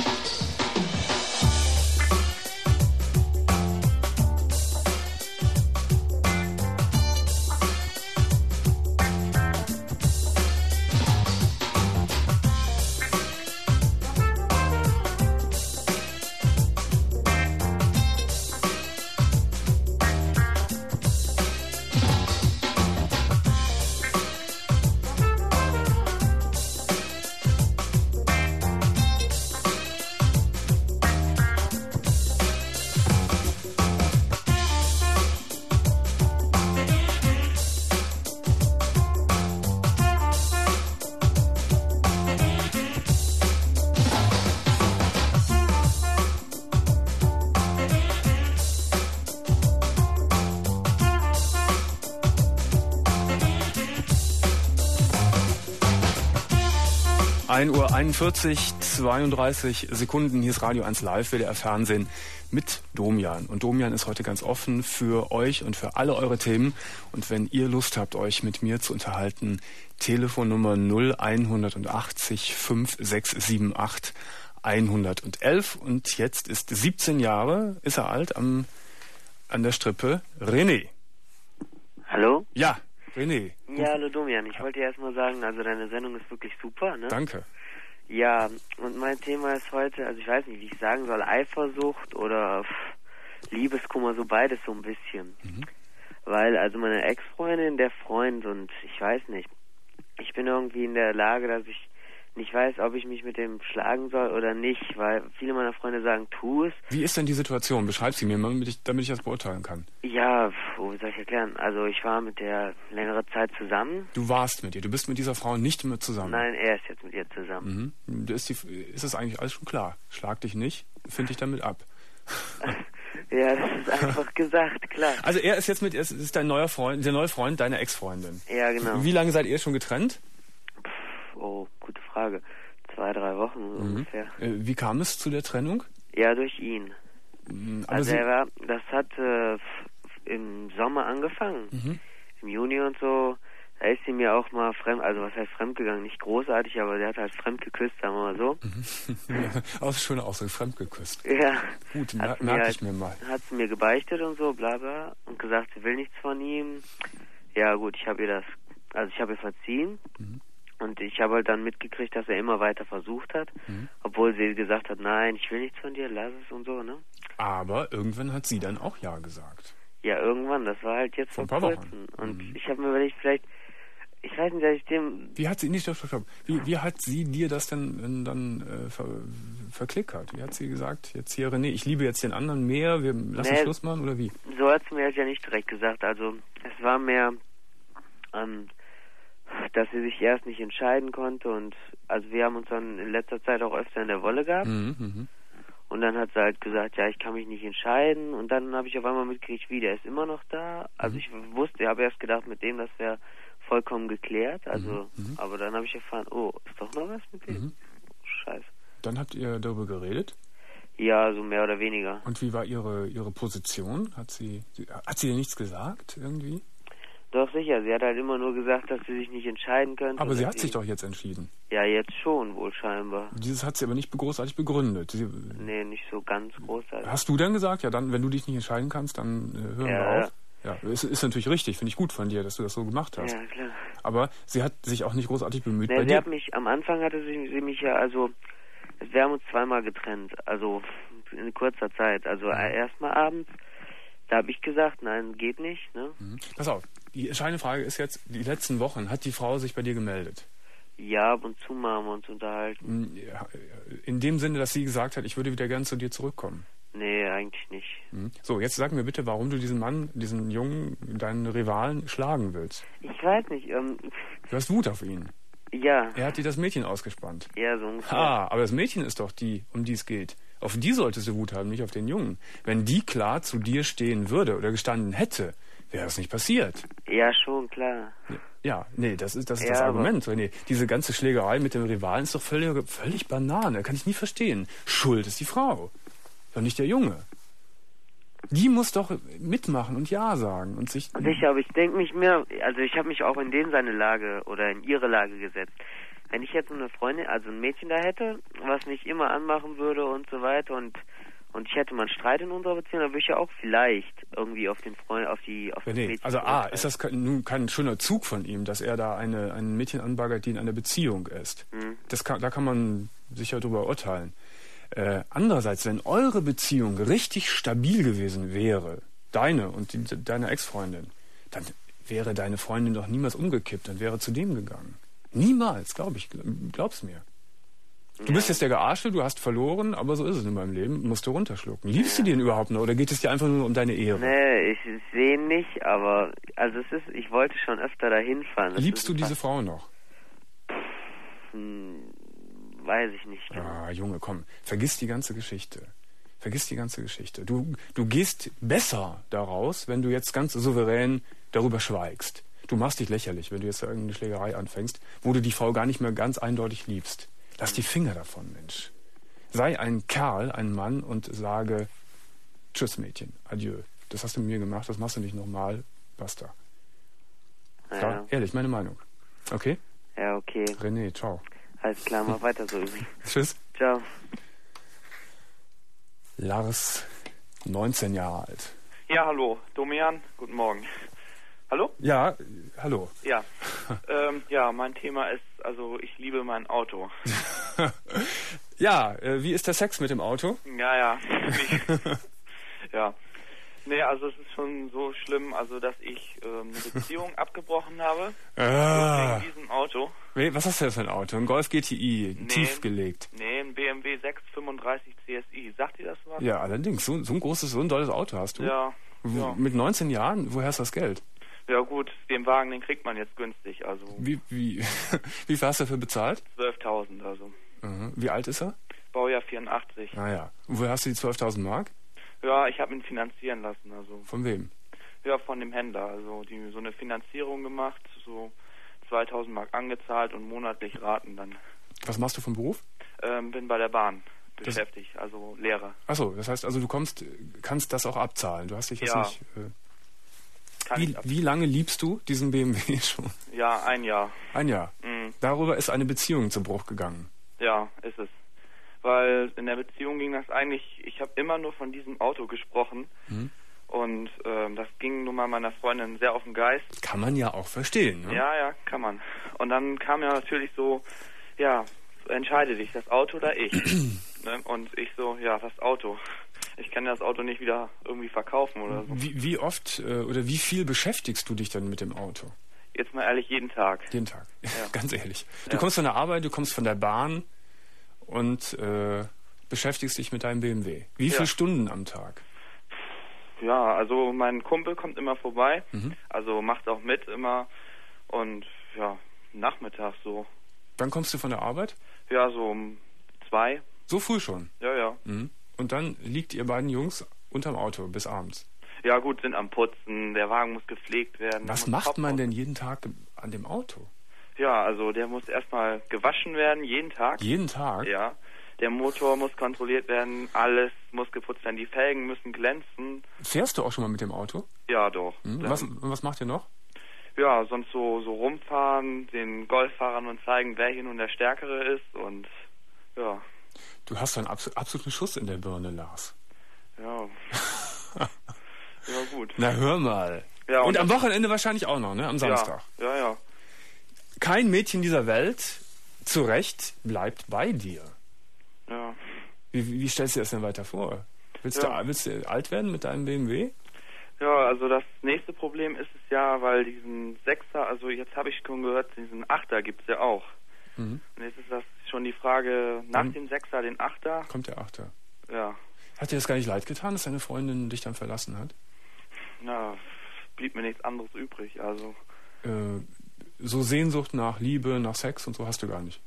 Uhr 32 Sekunden. Hier ist Radio 1 Live, WDR Fernsehen mit Domian. Und Domian ist heute ganz offen für euch und für alle eure Themen. Und wenn ihr Lust habt, euch mit mir zu unterhalten, Telefonnummer 0180 5678 111. Und jetzt ist 17 Jahre, ist er alt, an der Strippe, René. Hallo? Ja, René. Ja, hallo Domian. Ich wollte dir erstmal sagen, also deine Sendung ist wirklich super, ne? Danke. Ja, und mein Thema ist heute, also ich weiß nicht, wie ich sagen soll, Eifersucht oder Liebeskummer, so beides so ein bisschen. Mhm. Weil, also meine Ex-Freundin, der Freund und ich weiß nicht, ich bin irgendwie in der Lage, dass ich nicht weiß, ob ich mich mit dem schlagen soll oder nicht, weil viele meiner Freunde sagen, tu es. Wie ist denn die Situation? Beschreib sie mir mal, damit ich das beurteilen kann. Ja, wie soll ich erklären? Also ich war mit der längere Zeit zusammen. Du warst mit ihr, du bist mit dieser Frau nicht mehr zusammen? Nein, er ist jetzt mit ihr zusammen. Mhm. Ist das eigentlich alles schon klar? Schlag dich nicht, find dich damit ab. Ja, das ist einfach gesagt, klar. Also er ist jetzt es ist dein neuer Freund, der neue Freund deiner Ex-Freundin. Ja, genau. Wie lange seid ihr schon getrennt? Oh, gute Frage. 2-3 Wochen ungefähr. Wie kam es zu der Trennung? Ja, durch ihn. Aber also das hat im Sommer angefangen. Im Juni und so. Da ist sie mir auch mal also was heißt fremdgegangen? Nicht großartig, aber der hat halt fremd geküsst, sagen wir mal so. Ja, auch schöne Aussage, fremd geküsst. Ja. Gut, merke ich mir mal. Hat sie mir gebeichtet und so, bla bla, und gesagt, sie will nichts von ihm. Ja gut, ich habe ihr verziehen. Und ich habe halt dann mitgekriegt, dass er immer weiter versucht hat, obwohl sie gesagt hat, nein, ich will nichts von dir, lass es und so, ne? Aber irgendwann hat sie dann auch Ja gesagt. Ja, irgendwann, das war halt jetzt vor ein paar Wochen. Und ich habe mir überlegt, vielleicht, ich weiß nicht, dass ich dem... Wie hat sie dir das denn dann verklickert? Wie hat sie gesagt, jetzt hier René, ich liebe jetzt den anderen mehr, wir lassen Schluss machen, oder wie? So hat sie mir das ja nicht direkt gesagt, also es war mehr... dass sie sich erst nicht entscheiden konnte und also wir haben uns dann in letzter Zeit auch öfter in der Wolle gehabt und dann hat sie halt gesagt, ja, ich kann mich nicht entscheiden und dann habe ich auf einmal mitgekriegt, wie, der ist immer noch da, also ich habe erst gedacht, mit dem, das wäre vollkommen geklärt, also aber dann habe ich erfahren, oh, ist doch noch was mit dem? Scheiße. Dann habt ihr darüber geredet? Ja, so mehr oder weniger. Und wie war ihre Position? Hat sie dir nichts gesagt irgendwie? Doch, sicher. Sie hat halt immer nur gesagt, dass sie sich nicht entscheiden könnte. Aber sie hat sich doch jetzt entschieden. Ja, jetzt schon, wohl scheinbar. Dieses hat sie aber nicht großartig begründet. Nee, nicht so ganz großartig. Hast du dann gesagt, ja dann, wenn du dich nicht entscheiden kannst, dann hören wir auf? Ja, ist natürlich richtig. Finde ich gut von dir, dass du das so gemacht hast. Ja, klar. Aber sie hat sich auch nicht großartig bemüht bei sie dir. Hat mich, am Anfang hatte sie mich ja, also, wir haben uns zweimal getrennt. Also, in kurzer Zeit. Also, erstmal abends. Da habe ich gesagt, nein, geht nicht. Ne? Pass auf, die entscheidende Frage ist jetzt, die letzten Wochen, hat die Frau sich bei dir gemeldet? Ja, ab und zu mal haben wir uns unterhalten. Ja, in dem Sinne, dass sie gesagt hat, ich würde wieder gern zu dir zurückkommen. Nee, eigentlich nicht. So, jetzt sag mir bitte, warum du diesen Mann, diesen Jungen, deinen Rivalen schlagen willst. Ich weiß nicht. Du hast Wut auf ihn. Ja. Er hat dir das Mädchen ausgespannt. Ja, so ungefähr. Aber das Mädchen ist doch die, um die es geht. Auf die solltest du Wut haben, nicht auf den Jungen. Wenn die klar zu dir stehen würde oder gestanden hätte, wäre das nicht passiert. Ja, schon, klar. Ja, nee, das ist das Argument. Nee, diese ganze Schlägerei mit dem Rivalen ist doch völlig Banane. Kann ich nie verstehen. Schuld ist die Frau, doch nicht der Junge. Die muss doch mitmachen und Ja sagen und sich... Sicher, aber ich denke nicht mehr, also ich habe mich auch in seine Lage oder in ihre Lage gesetzt. Wenn ich jetzt eine Freundin, also ein Mädchen da hätte, was mich immer anmachen würde und so weiter und ich hätte mal einen Streit in unserer Beziehung, dann würde ich ja auch vielleicht irgendwie auf den Freund, auf das Mädchen... Also ist das nun kein schöner Zug von ihm, dass er da ein Mädchen anbaggert, die in einer Beziehung ist. Da kann man sicher drüber urteilen. Andererseits, wenn eure Beziehung richtig stabil gewesen wäre, deine und deine Ex-Freundin, dann wäre deine Freundin doch niemals umgekippt, dann wäre zu dem gegangen. Niemals, glaub's mir. Du bist jetzt der Gearschte, du hast verloren, aber so ist es in meinem Leben, musst du runterschlucken. Liebst du den überhaupt noch oder geht es dir einfach nur um deine Ehre? Nee, ich sehe ihn nicht, aber also ich wollte schon öfter dahin fahren. Liebst du diese Frau noch? Weiß ich nicht. Junge, komm, vergiss die ganze Geschichte. Du gehst besser daraus, wenn du jetzt ganz souverän darüber schweigst. Du machst dich lächerlich, wenn du jetzt irgendeine Schlägerei anfängst, wo du die Frau gar nicht mehr ganz eindeutig liebst. Lass die Finger davon, Mensch. Sei ein Kerl, ein Mann und sage, tschüss Mädchen, adieu. Das hast du mit mir gemacht, das machst du nicht nochmal, basta. Ja. Ehrlich, meine Meinung. Okay? Ja, okay. René, ciao. Alles klar, mach weiter so. Tschüss. Ciao. Lars, 19 Jahre alt. Ja, hallo. Domian, guten Morgen. Hallo? Ja, hallo. Ja. Mein Thema ist, also ich liebe mein Auto. Ja, wie ist der Sex mit dem Auto? Ja. Ja. Nee, also es ist schon so schlimm, also dass ich eine Beziehung abgebrochen habe. Wegen diesem Auto. Was hast du denn für ein Auto? Ein Golf GTI, tiefgelegt? Nee, ein BMW 635 CSI. Sagt dir das was? Ja, allerdings. So ein großes, so ein dolles Auto hast du? Ja. Mit 19 Jahren? Woher hast du das Geld? Ja gut, den Wagen, den kriegt man jetzt günstig, also... Wie viel hast du dafür bezahlt? 12.000, also. Wie alt ist er? Baujahr 84. Ah ja. Und woher hast du die 12.000 Mark? Ja, ich habe ihn finanzieren lassen, also. Von wem? Ja, von dem Händler, also so eine Finanzierung gemacht, so 2.000 Mark angezahlt und monatlich Raten dann. Was machst du vom Beruf? Bin bei der Bahn beschäftigt, also Lehrer. Achso, das heißt also, du kannst das auch abzahlen. Du hast dich jetzt nicht... Wie lange liebst du diesen BMW schon? Ja, 1 Jahr. 1 Jahr? Mhm. Darüber ist eine Beziehung zu Bruch gegangen? Ja, ist es. Weil in der Beziehung ging das eigentlich, ich habe immer nur von diesem Auto gesprochen und das ging nun mal meiner Freundin sehr auf den Geist. Kann man ja auch verstehen, ne? Ja, kann man. Und dann kam ja natürlich so, ja, entscheide dich, das Auto oder ich. Ne? Und ich so, ja, das Auto. Ich kann das Auto nicht wieder irgendwie verkaufen oder so. Wie oft oder wie viel beschäftigst du dich dann mit dem Auto? Jetzt mal ehrlich, jeden Tag. Jeden Tag, ja. Ganz ehrlich. Du Ja. kommst von der Arbeit, du kommst von der Bahn und beschäftigst dich mit deinem BMW. Wie viele Stunden am Tag? Ja, also mein Kumpel kommt immer vorbei, also macht auch mit immer und ja, nachmittags so. Wann kommst du von der Arbeit? Ja, so um 2. So früh schon? Ja. Und dann liegt ihr beiden Jungs unterm Auto bis abends? Ja gut, sind am Putzen, der Wagen muss gepflegt werden. Was macht man denn jeden Tag an dem Auto? Ja, also der muss erstmal gewaschen werden, jeden Tag. Jeden Tag? Ja. Der Motor muss kontrolliert werden, alles muss geputzt werden, die Felgen müssen glänzen. Fährst du auch schon mal mit dem Auto? Ja, doch. Was macht ihr noch? Ja, sonst so rumfahren, den Golffahrern und zeigen, wer hier nun der Stärkere ist und ja. Du hast einen absoluten Schuss in der Birne, Lars. Ja. Ja, gut. Na, hör mal. Ja, und am Wochenende wahrscheinlich auch noch, ne? Am Samstag. Ja. Kein Mädchen dieser Welt, zu Recht, bleibt bei dir. Ja. Wie stellst du dir das denn weiter vor? Willst du alt werden mit deinem BMW? Ja, also das nächste Problem ist es ja, weil diesen 6er, also jetzt habe ich schon gehört, diesen 8er gibt's ja auch. Und jetzt ist das schon die Frage, nach dem 6er, den 8er. Kommt der 8er. Ja. Hat dir das gar nicht leid getan, dass deine Freundin dich dann verlassen hat? Na, blieb mir nichts anderes übrig, also. So Sehnsucht nach Liebe, nach Sex und so hast du gar nicht?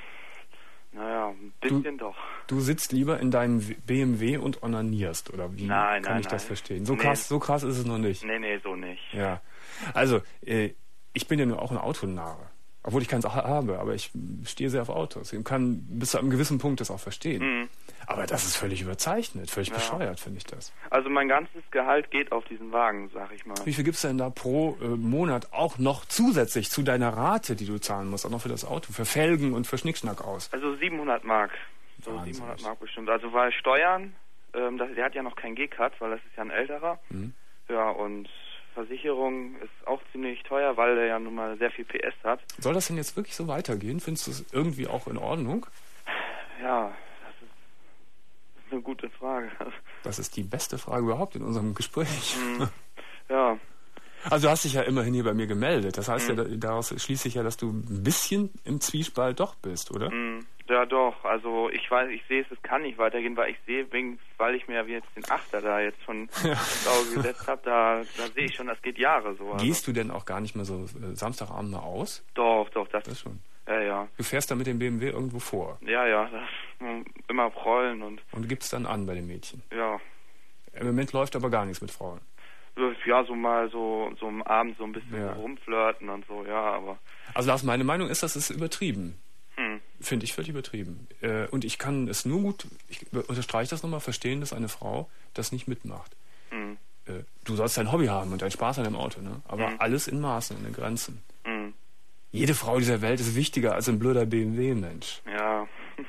Naja, ein bisschen doch. Du sitzt lieber in deinem BMW und onanierst, oder wie kann ich das verstehen? So krass ist es noch nicht. Nee, so nicht. Ja, also ich bin ja nur auch ein Autonarre. Obwohl ich keins habe, aber ich stehe sehr auf Autos. Ich kann bis zu einem gewissen Punkt das auch verstehen. Aber das ist völlig überzeichnet, völlig bescheuert, finde ich das. Also mein ganzes Gehalt geht auf diesen Wagen, sag ich mal. Wie viel gibt's denn da pro Monat auch noch zusätzlich zu deiner Rate, die du zahlen musst, auch noch für das Auto, für Felgen und für Schnickschnack aus? Also 700 Mark. So Wahnsinn. 700 Mark bestimmt. Also weil Steuern, der hat ja noch kein G-Cut, weil das ist ja ein älterer. Ja, und Versicherung ist auch ziemlich teuer, weil der ja nun mal sehr viel PS hat. Soll das denn jetzt wirklich so weitergehen? Findest du es irgendwie auch in Ordnung? Ja, das ist eine gute Frage. Das ist die beste Frage überhaupt in unserem Gespräch. Ja. Also du hast dich ja immerhin hier bei mir gemeldet. Das heißt ja, daraus schließe ich ja, dass du ein bisschen im Zwiespalt doch bist, oder? Ja, doch. Also ich sehe es kann nicht weitergehen, weil ich mir jetzt den 8er da jetzt schon ins Auge gesetzt habe, da sehe ich schon, das geht Jahre so. Also. Gehst du denn auch gar nicht mehr so Samstagabend mal aus? Doch, das schon. Ja. Du fährst dann mit dem BMW irgendwo vor? Ja, das immer rollen und... Und gibst dann an bei den Mädchen? Ja. Im Moment läuft aber gar nichts mit Frauen? Ja, so mal so am Abend so ein bisschen rumflirten und so, ja, aber... Also Lars, meine Meinung ist, das ist übertrieben. Finde ich völlig übertrieben. Und ich kann es nur gut, ich unterstreiche das nochmal, verstehen, dass eine Frau das nicht mitmacht. Du sollst dein Hobby haben und deinen Spaß an dem Auto, ne? Aber alles in Maßen, in den Grenzen. Jede Frau dieser Welt ist wichtiger als ein blöder BMW, Mensch. Ja.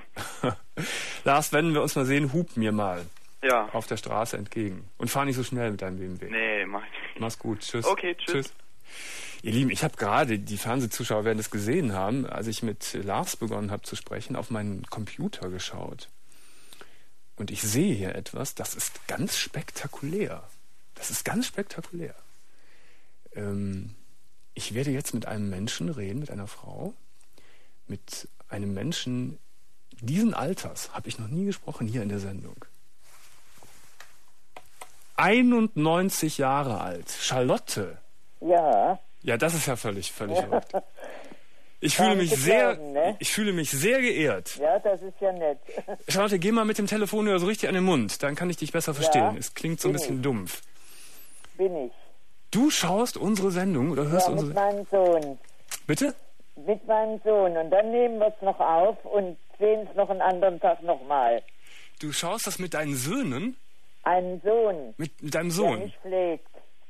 Lars, wenn wir uns mal sehen, hub mir mal. Ja. Auf der Straße entgegen. Und fahr nicht so schnell mit deinem BMW. Nee, mach ich nicht. Mach's gut. Tschüss. Okay, tschüss. Ihr Lieben, ich habe gerade, die Fernsehzuschauer werden es gesehen haben, als ich mit Lars begonnen habe zu sprechen, auf meinen Computer geschaut. Und ich sehe hier etwas, das ist ganz spektakulär. Ich werde jetzt mit einem Menschen reden, mit einer Frau, mit einem Menschen diesen Alters, habe ich noch nie gesprochen hier in der Sendung. 91 Jahre alt. Charlotte. Ja. Ja, das ist ja völlig verrückt. Ich fühle mich sehr geehrt. Ja, das ist ja nett. Charlotte, geh mal mit dem Telefonhörer so richtig an den Mund, dann kann ich dich besser verstehen. Ja, es klingt so ein bisschen dumpf. Bin ich. Du schaust unsere Sendung oder hörst unsere Sendung? Mit meinem Sohn. Bitte? Mit meinem Sohn. Und dann nehmen wir es noch auf und sehen es noch einen anderen Tag nochmal. Du schaust das mit deinen Söhnen? Einen Sohn. Mit deinem Sohn? Der mich pflegt.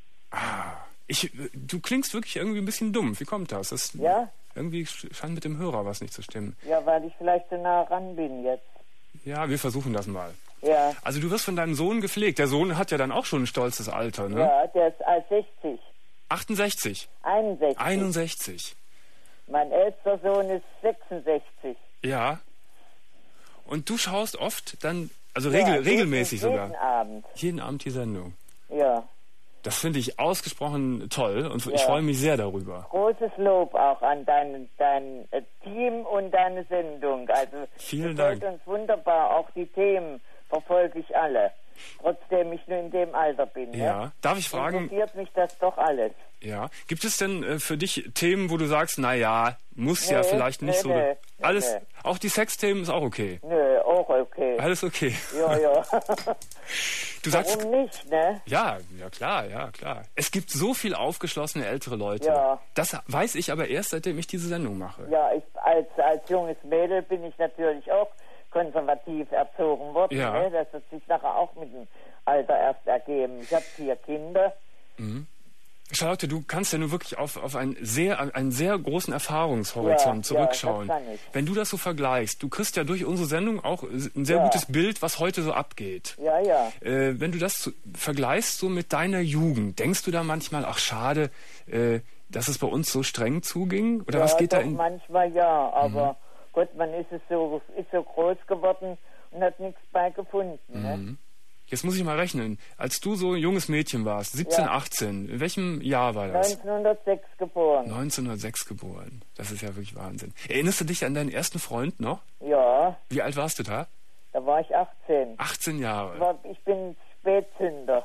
Du klingst wirklich irgendwie ein bisschen dumm. Wie kommt das? Ja? Irgendwie scheint mit dem Hörer was nicht zu stimmen. Ja, weil ich vielleicht so nah ran bin jetzt. Ja, wir versuchen das mal. Ja. Also du wirst von deinem Sohn gepflegt. Der Sohn hat ja dann auch schon ein stolzes Alter, ne? Ja, der ist 60. 68? 61. 61. Mein ältester Sohn ist 66. Ja. Und du schaust oft dann, also regelmäßig sogar. Jeden Abend. Jeden Abend die Sendung. Ja. Das finde ich ausgesprochen toll und ich freue mich sehr darüber. Großes Lob auch an dein Team und deine Sendung. Also vielen Dank. Gefällt uns wunderbar. Auch die Themen verfolge ich alle. Trotzdem ich nur in dem Alter bin. Ja. Ne? Darf ich fragen? Interessiert mich das doch alles. Ja. Gibt es denn für dich Themen, wo du sagst, muss ja vielleicht nicht so. Alles, auch die Sexthemen ist auch okay. Nö, auch okay. Alles okay. Ja. Du sagst, warum nicht, ne? Ja, klar. Es gibt so viel aufgeschlossene ältere Leute. Ja. Das weiß ich aber erst, seitdem ich diese Sendung mache. Ja, ich als junges Mädel bin ich natürlich auch konservativ erzogen worden. Ja. Ne? Das hat sich nachher auch mit dem Alter erst ergeben. Ich habe 4 Kinder. Charlotte, du kannst ja nur wirklich auf einen sehr großen Erfahrungshorizont zurückschauen. Ja, das kann ich. Wenn du das so vergleichst, du kriegst ja durch unsere Sendung auch ein sehr gutes Bild, was heute so abgeht. Ja. Wenn du das vergleichst so mit deiner Jugend, denkst du da manchmal, ach schade, dass es bei uns so streng zuging? Oder was geht da in... manchmal ja, aber Gott, man ist so groß geworden und hat nichts bei gefunden. Ne? Jetzt muss ich mal rechnen. Als du so ein junges Mädchen warst, 17, 18, in welchem Jahr war das? 1906 geboren. 1906 geboren. Das ist ja wirklich Wahnsinn. Erinnerst du dich an deinen ersten Freund noch? Ja. Wie alt warst du da? Da war ich 18. 18 Jahre. Ich bin Spätzünder.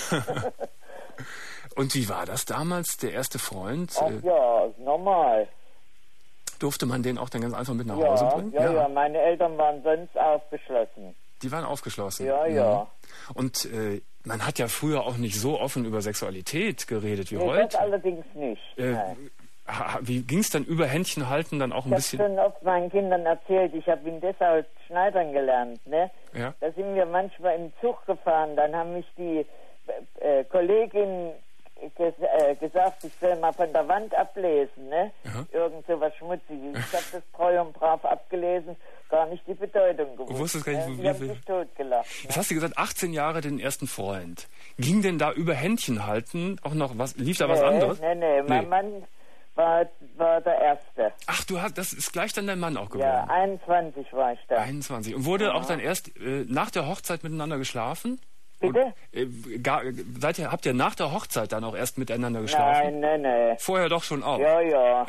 Und wie war das damals, der erste Freund? Ach ja, normal. Durfte man den auch dann ganz einfach mit nach Hause bringen? Ja, meine Eltern waren sonst aufgeschlossen. Die waren aufgeschlossen? Ja. Und man hat ja früher auch nicht so offen über Sexualität geredet wie heute. Das allerdings nicht. Wie ging es dann über Händchen halten dann auch ein bisschen? Ich habe schon oft meinen Kindern erzählt, ich habe in Dessau Schneidern gelernt. Ne? Ja. Da sind wir manchmal im Zug gefahren, dann haben mich die Kollegin gesagt, ich soll mal von der Wand ablesen, ne? Irgend so was Schmutziges. Ich habe das treu und brav abgelesen, gar nicht die Bedeutung gewusst. Du wusstest gar nicht, die haben sich totgelacht. Jetzt hast du gesagt, 18 Jahre den ersten Freund. Ging denn da über Händchen halten auch noch was? Lief da was anderes? Nee. Mein Mann war der Erste. Ach, das ist gleich dann dein Mann auch geworden? Ja, 21 war ich da. 21. Und wurde auch dann erst nach der Hochzeit miteinander geschlafen? Bitte? Habt ihr nach der Hochzeit dann auch erst miteinander geschlafen? Nein. Vorher doch schon auch? Ja.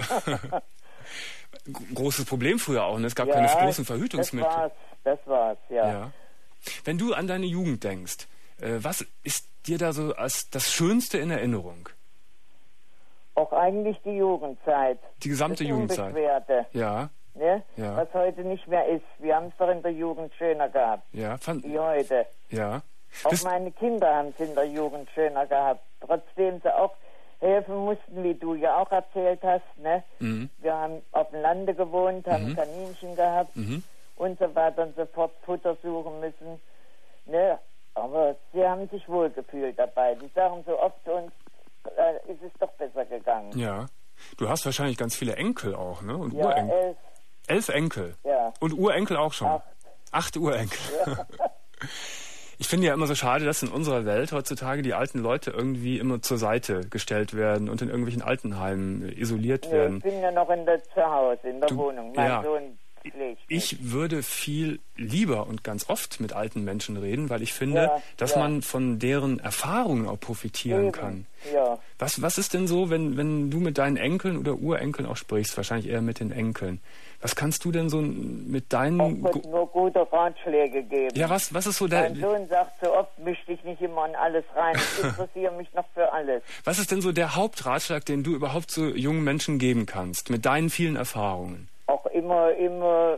Großes Problem früher auch, ne? Es gab keine großen Verhütungsmittel. Das war's, ja. Wenn du an deine Jugend denkst, was ist dir da so als das Schönste in Erinnerung? Auch eigentlich die Jugendzeit. Die gesamte Jugendzeit? Ja. Ne? Ja. Was heute nicht mehr ist. Wir haben es doch in der Jugend schöner gehabt. Ja, wie heute. Ja. Auch meine Kinder haben es in der Jugend schöner gehabt. Trotzdem sie auch helfen mussten, wie du ja auch erzählt hast. Ne? Mhm. Wir haben auf dem Lande gewohnt, haben Kaninchen gehabt und so weiter und so fort, Futter suchen müssen. Ne? Aber sie haben sich wohlgefühlt dabei. Die sagen so oft uns, ist es doch besser gegangen. Ja. Du hast wahrscheinlich ganz viele Enkel auch, ne? Und ja, Urenkel. 11 Enkel? Ja. Und Urenkel auch schon? 8 Urenkel. Ja. Ich finde ja immer so schade, dass in unserer Welt heutzutage die alten Leute irgendwie immer zur Seite gestellt werden und in irgendwelchen Altenheimen isoliert werden. Ich bin ja noch zu Hause, in der Wohnung. Mein Sohn pflegt. Ich würde viel lieber und ganz oft mit alten Menschen reden, weil ich finde, dass man von deren Erfahrungen auch profitieren kann. Ja. Was ist denn so, wenn du mit deinen Enkeln oder Urenkeln auch sprichst, wahrscheinlich eher mit den Enkeln? Was kannst du denn so mit deinen... Auch nur gute Ratschläge geben. Ja, was ist so der... Mein Sohn sagt so oft, misch dich nicht immer in alles rein. Ich interessiere mich noch für alles. Was ist denn so der Hauptratschlag, den du überhaupt so jungen Menschen geben kannst, mit deinen vielen Erfahrungen? Auch immer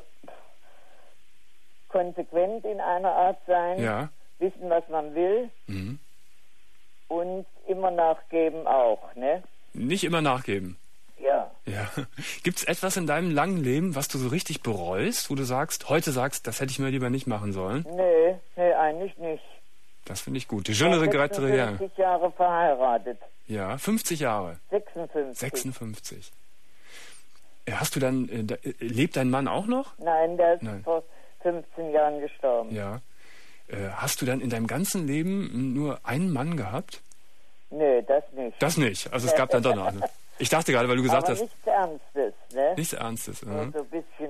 konsequent in einer Art sein. Ja. Wissen, was man will. Und immer nachgeben auch, ne? Nicht immer nachgeben? Ja. Gibt's etwas in deinem langen Leben, was du so richtig bereust, wo du heute sagst, das hätte ich mir lieber nicht machen sollen? Nee, eigentlich nicht. Das finde ich gut. Je ne regrette rien. 50 Jahre verheiratet. Ja, 50 Jahre. 56. Hast du dann, lebt dein Mann auch noch? Nein, der ist vor 15 Jahren gestorben. Ja. Hast du dann in deinem ganzen Leben nur einen Mann gehabt? Nee, das nicht. Das nicht? Also es gab dann doch noch. Ne? Ich dachte gerade, weil du gesagt hast... nichts Ernstes, ne? Nichts Ernstes. So ein bisschen...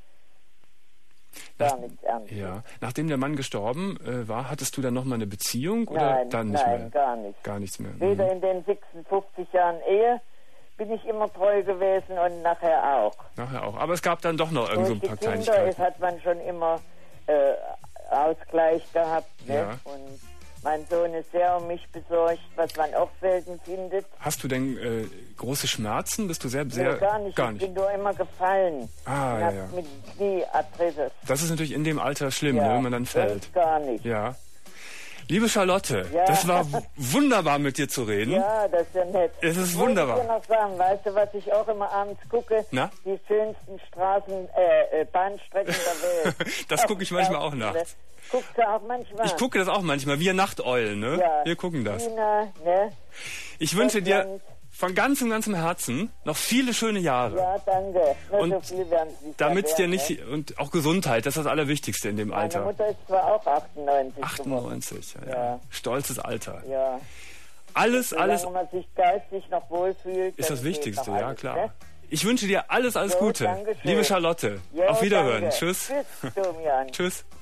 Gar nichts Ernstes. Ja. Nachdem der Mann gestorben war, hattest du dann nochmal eine Beziehung? Oder dann nicht mehr? Nein, gar nicht. Gar nichts mehr. Weder in den 56 Jahren Ehe bin ich immer treu gewesen und nachher auch. Aber es gab dann doch noch irgend so ein paar Kleinigkeiten. Kinder, hat man schon immer Ausgleich gehabt. Ne? Ja. Und mein Sohn ist sehr um mich besorgt, was man auch selten findet. Hast du denn große Schmerzen? Bist du sehr... Nee, gar nicht. Ich bin nur immer gefallen. Ja. Mit Kniearthritis. Das ist natürlich in dem Alter schlimm, ne, wenn man dann fällt. Das gar nicht. Ja. Liebe Charlotte, das war wunderbar mit dir zu reden. Ja, das ist ja nett. Es ist wunderbar. Ich will dir noch sagen, weißt du, was ich auch immer abends gucke? Na? Die schönsten Bahnstrecken der Welt. Das gucke ich manchmal auch nachts. Guckst du auch manchmal? Ich gucke das auch manchmal, wir Nachteulen, ne? Ja. Wir gucken das. China, ne? Ich wünsche dir von ganzem Herzen noch viele schöne Jahre. Ja, danke. Und so viel werden es nicht damit es dir nicht... Ne? Und auch Gesundheit, das ist das Allerwichtigste in dem Alter. Meine Mutter ist zwar auch 98 98, ja. Stolzes Alter. Ja. Alles... Solange man sich geistig noch wohlfühlt... Ist das Wichtigste, ja klar. Ne? Ich wünsche dir alles Gute. Dankeschön. Liebe Charlotte, auf Wiederhören. Danke. Tschüss. Tschüss, Domian. Tschüss.